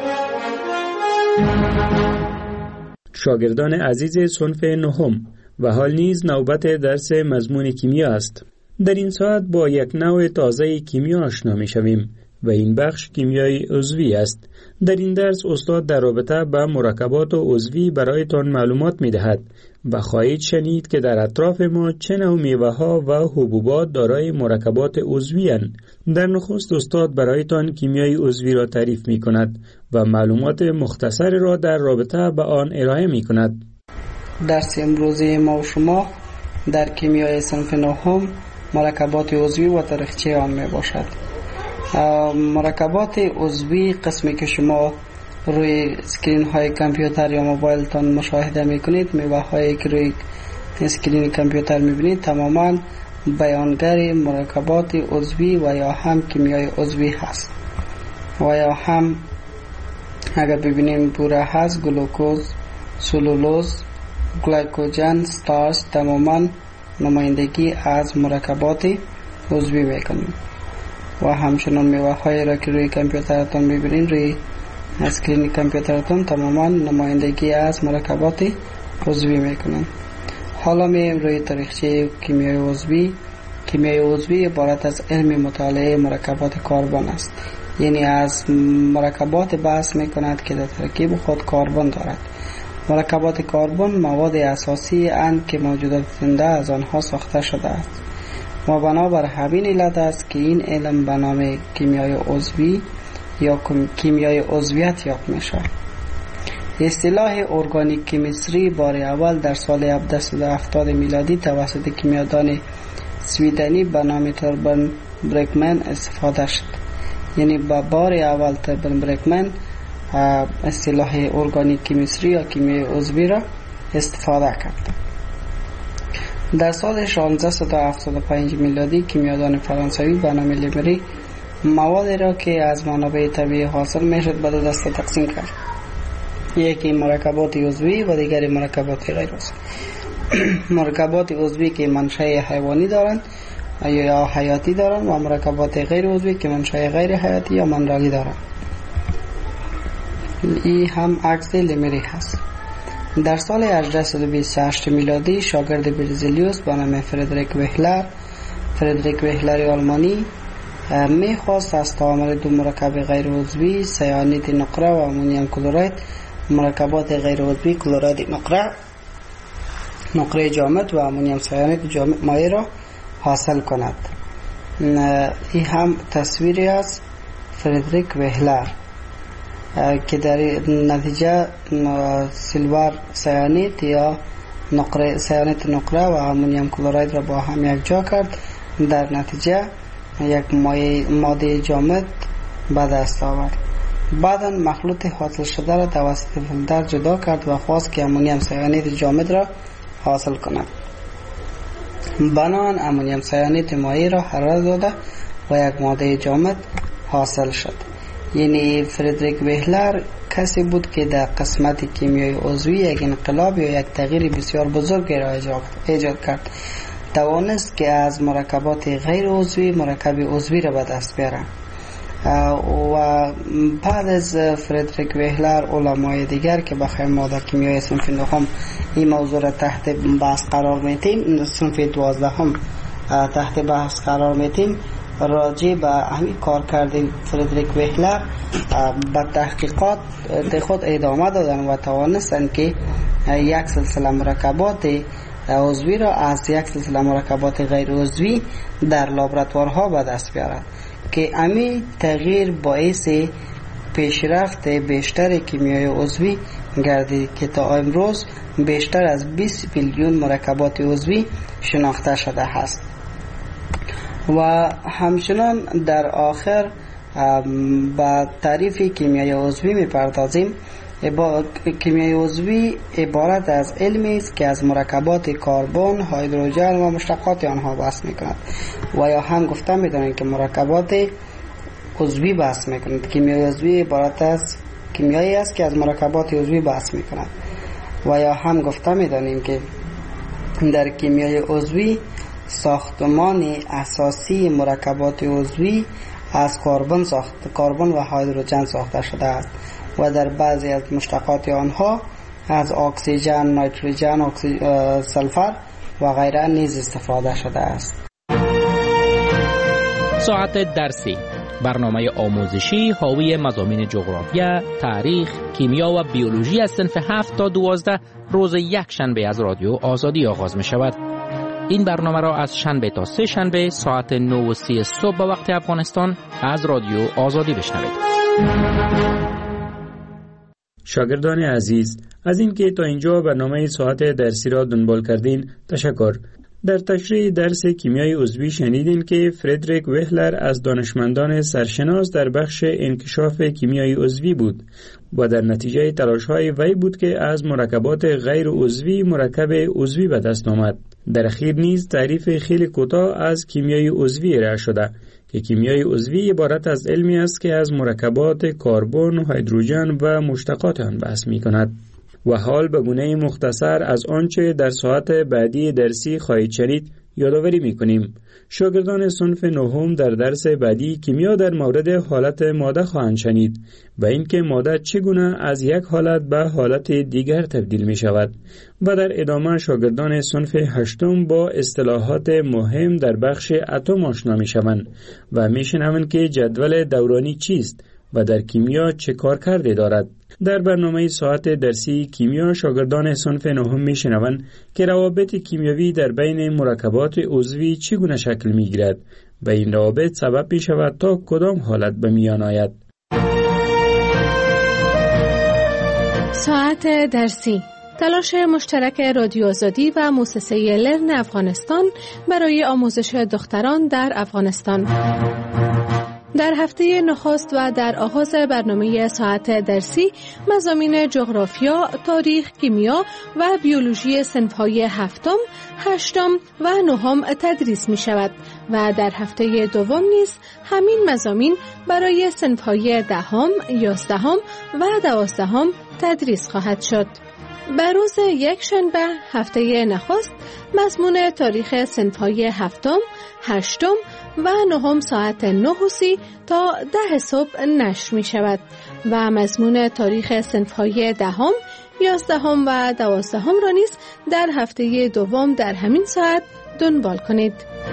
شاگردان عزیز صنف نهم و حال نیز نوبت درس مضمون کیمیا است. در این ساعت با یک نوع تازه کیمیا آشنا می شویم و این بخش کیمیای عضوی است. در این درس استاد در رابطه با مرکبات عضوی برایتان معلومات می دهد و خواهید شنید که در اطراف ما چه نوع میوه ها و حبوبات دارای مرکبات عضوی اند. در نخست استاد برایتان کیمیای عضوی را تعریف می کند و معلومات مختصر را در رابطه با آن ارائه می کند. درس امروزی ما و شما در کیمیای صنف نهم مرکبات عضوی و تاریخچه آن می باشد. مرکبات عضوی قسمی که شما روی اسکرین های کامپیوتر یا موبایل تان مشاهده میکنید، میوه هایی که روی اسکرین کامپیوتر میبینید تماما بیانگر مرکبات عضوی و یا هم کیمیای عضوی هست. و یا هم اگر ببینیم بوره هست، گلوکوز، سلولوز، گلیکوژن، ستارچ، تماما نمایندگی از مرکبات عضوی میکنیم و همچنان میوه های را که روی کامپیوترتان ببینید، روی اسکرین کامپیوترتان تماما نمایندگی از مرکبات عضوی میکنند. حالا میایم روی تاریخچه کیمیای عضوی. کیمیای عضوی عبارت از علم مطالعه مرکبات کربن است، یعنی از مرکبات بحث میکند که در ترکیب خود کربن دارد. مرکبات کربن مواد اساسی اند که موجودات زنده از آنها ساخته شده است و بنابر همین علت است که این علم به نام کیمیای عضوی یا کیمیای عضویت یاد میشه. اصطلاح ارگانیک کیمیستری بار اول در سال هفتصد و هفتاد میلادی توسط کیمیادان سویدنی به نام توربن برکمن استفاده شد. یعنی با بار اول توربن برکمن اصطلاح ارگانیک کیمیستری یا کیمیای عضوی را استفاده کرد. در سال شانزده و هفتاد و پنج میلادی کیمیادان فرانسوی به نام لیمری موادی را که از منابع طبیعی حاصل میشد به دو دسته تقسیم کرد. یکی مرکبات عضوی و دیگری مرکبات غیر عضوی. مرکبات عضوی که منشأ حیوانی دارند یا حیاتی دارند و مرکبات غیر عضوی که منشأ غیر حیاتی یا منرالی دارند. این هم عکس لیمری هست. در سال هجده و بیست و هشت میلادی شاگرد برزیلیوس به نام فردریک وهلر فردریک وهلر آلمانی میخواست از تعامل دو مرکب غیر عضوی سیانید نقره و امونیوم کلراید مرکبات غیر عضوی کلراید نقره نقره جامد و امونیوم سیانید جامد مایع را حاصل کند. این هم تصویری از فردریک وهلر که در نتیجه سیلور سیانید یا نقره سیانید نقره و امونیوم کلراید را با هم یک جا کرد. در نتیجه یک ماده جامد به دست آورد. بعدا مخلوط حاصل شده را توسط فیلتر جدا کرد و خواست که امونیوم سیانید جامد را حاصل کند. بنابراین امونیوم سیانید مایع را حرارت داده و یک ماده جامد حاصل شد. یعنی فردریک وهلر کسی بود که در قسمت کیمیای عضوی یک انقلاب یا یک تغییر بسیار بزرگی را ایجاد کرد. توانست که از مرکبات غیر عضوی مرکب عضوی را به دست بیارند. و بعد از فردریک وهلر علمای دیگر که بخیر ما در کیمیای صنف نهم این موضوع را تحت بحث قرار میتیم، صنف دوازدهم تحت بحث قرار میتیم، راجع به همین کار کردیم فردریک وهلر به تحقیقات خود ادامه دادن و توانستند که یک سلسله مرکبات عضوی را از یک سلسله مرکبات غیر عضوی در لابراتوارها به دست بیارند که امی تغییر باعث پیشرفت بیشتر کیمیای عضوی گردید که تا امروز بیشتر از بیست میلیون مرکبات عضوی شناخته شده است. و همچنان در آخر با تعریف کیمیای عضوی میپردازیم. کیمیای عضوی عبارت از علمی است که از مرکبات کربن، هیدروژن و مشتقات آنها بحث میکند و یا هم گفته میدانیم که مرکبات عضوی بحث میکند. کیمیای عضوی عبارت از کیمیایی است که از مرکبات عضوی بحث میکند و یا هم گفته میدانیم که در کیمیای عضوی ساختمان اساسی مرکبات عضوی از کربن ساخت کربن و هیدروژن ساخته شده است و در بعضی از مشتقات آنها از اکسیژن، نیتروژن، سلفر و غیره نیز استفاده شده است. ساعت درسی، برنامه آموزشی حاوی مضامین جغرافیا، تاریخ، کیمیا و بیولوژی از صنف هفت تا دوازده روز یک شنبه از رادیو آزادی آغاز می شود. این برنامه را از شنبه تا سه شنبه ساعت نه و سی صبح به وقت افغانستان از رادیو آزادی بشنوید. شاگردان عزیز، از اینکه تا اینجا برنامه ساعت درسی را دنبال کردین تشکر. در تشریح درس کیمیای عضوی شنیدین که فردریک وهلر از دانشمندان سرشناس در بخش انکشاف کیمیای عضوی بود و در نتیجه تلاش‌های وی بود که از مرکبات غیر عضوی مرکب عضوی به دست آمد. در اخیر نیز تعریف خیلی کوتاه از کیمیای عضوی ارائه شده که کیمیای عضوی عبارت از علمی است که از مرکبات کربن، هیدروژن و مشتقات آن بحث می‌کند. و حال به گونه مختصر از آنچه در ساعت بعدی درسی خواهید شنید یادآوری می‌کنیم. شاگردان صنف نهم در درس بعدی کیمیا در مورد حالت ماده خواهند شنید و اینکه ماده چگونه از یک حالت به حالت دیگر تبدیل می شود و در ادامه شاگردان صنف هشتم با اصطلاحات مهم در بخش اتم آشنا می شوند و می شنوند که جدول دورانی چیست و در کیمیا چه کار کرده دارد. در برنامه ساعت درسی کیمیا شاگردان صنف نهم می شنوند که روابط کیمیاوی در بین مرکبات عضوی چگونه شکل می گیرد و این روابط سبب می شود تا کدام حالت به میان آید. ساعت درسی، تلاش مشترک رادیو آزادی و مؤسسه لرن افغانستان برای آموزش دختران در افغانستان. در هفته نخست و در آغاز برنامه ساعت درسی مضامین جغرافیا، تاریخ، کیمیا و بیولوژی صنف‌های هفتم، هشتم و نهم تدریس می شود و در هفته دوم نیز همین مضامین برای صنف‌های دهم، یازدهم و دوازدهم تدریس خواهد شد. بر روز یک شنبه هفته نخست مضمون تاریخ صنف‌های هفتم، هشتم و نهم ساعت نه و سی تا ده صبح نشر می شود و مضمون تاریخ صنف‌های دهم، یازدهم و دوازدهم را نیز در هفته دوم در همین ساعت دنبال کنید.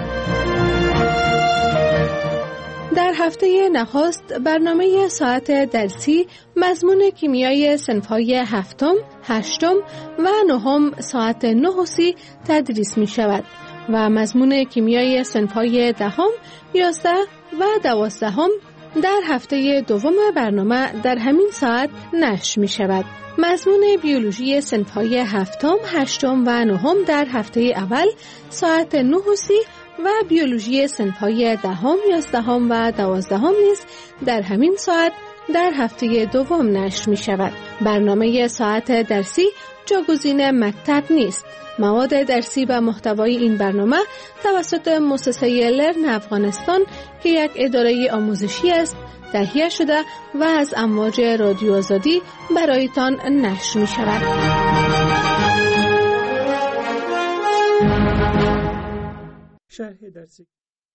در هفته نخست برنامه ساعت درسی مضمون کیمیای صنف‌های هفتم، هشتم و نهم ساعت نه و سی تدریس می شود و مضمون کیمیای صنف‌های دهم، یازده و دوازدهم در هفته دوم برنامه در همین ساعت نشر می شود. مضمون بیولوژی صنف‌های هفتم، هشتم و نهم در هفته اول ساعت نه و سی و بیولوژی صنف‌های دهم، یازدهم و دوازدهم نیز در همین ساعت در هفته دوم نشر می شود. برنامه ساعت درسی جاگزین مکتب نیست. مواد درسی و محتوای این برنامه توسط مؤسسه لرن افغانستان که یک اداره آموزشی است تهیه شده و از امواج رادیو آزادی برایتان نشر می شود. شرح درسی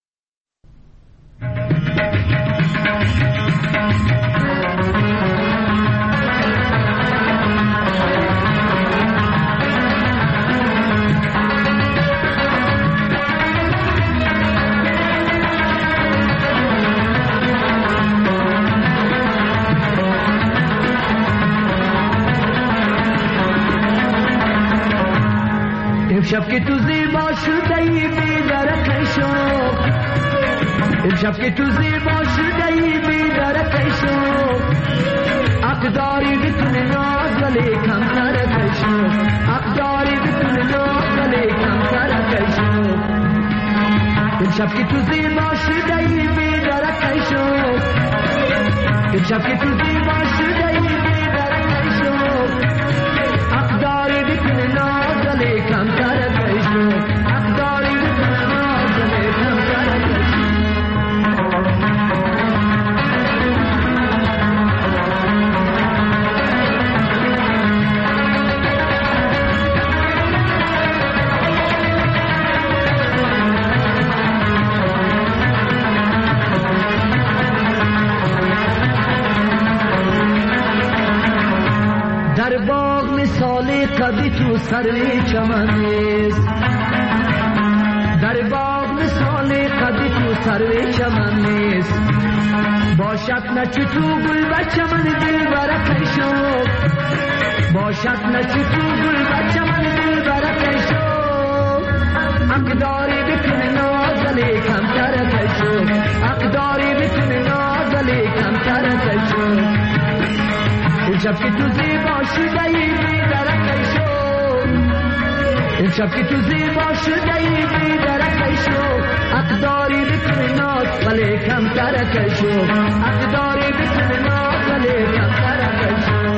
امشب که تو زیبا شدهی بیدارک شو، امشب که تو زیبا شدهی بیدارک شو، اقداری بکنه ناز ولی کم ترک شو، اقداری بکنه ناز ولی کم ترک شو. امشب که تو زیبا شدهی بیدارک شو، امشب که تو زیبا شدهی بیدارک شو، اقداری بکنه ناز ولی کم ترک شو، اقداری بکنه ناز ولی کم ترک شو. در باغ مثال قدی تو سر چمن نیست، در باغ مثال قدی تو سر چمن نیست، باشد نچه تو گل و چمن دل برک شو، باشد نچه تو گل و چمن دل برک شو، اقداری بکنه ناز ولی کم ترک شو، اقداری بکنه ناز ولی کم ترک شو. امشب که تو زیبا شدهی بیدرک شو، امشب که تو زیبا شدهی بیدرک شو، اقداری بکنه ناز ولی کم ترک شو، اقداری بکنه ناز ولی کم ترک شو.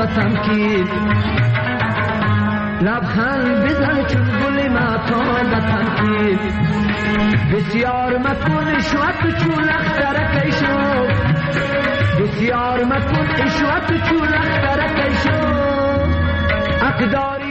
تمکین لبخند بزن چون گل ماتا به تمکین بسیار مکن اشوت چون لختر کشو بسیار مکن اشوت چون لختر کشو اقداری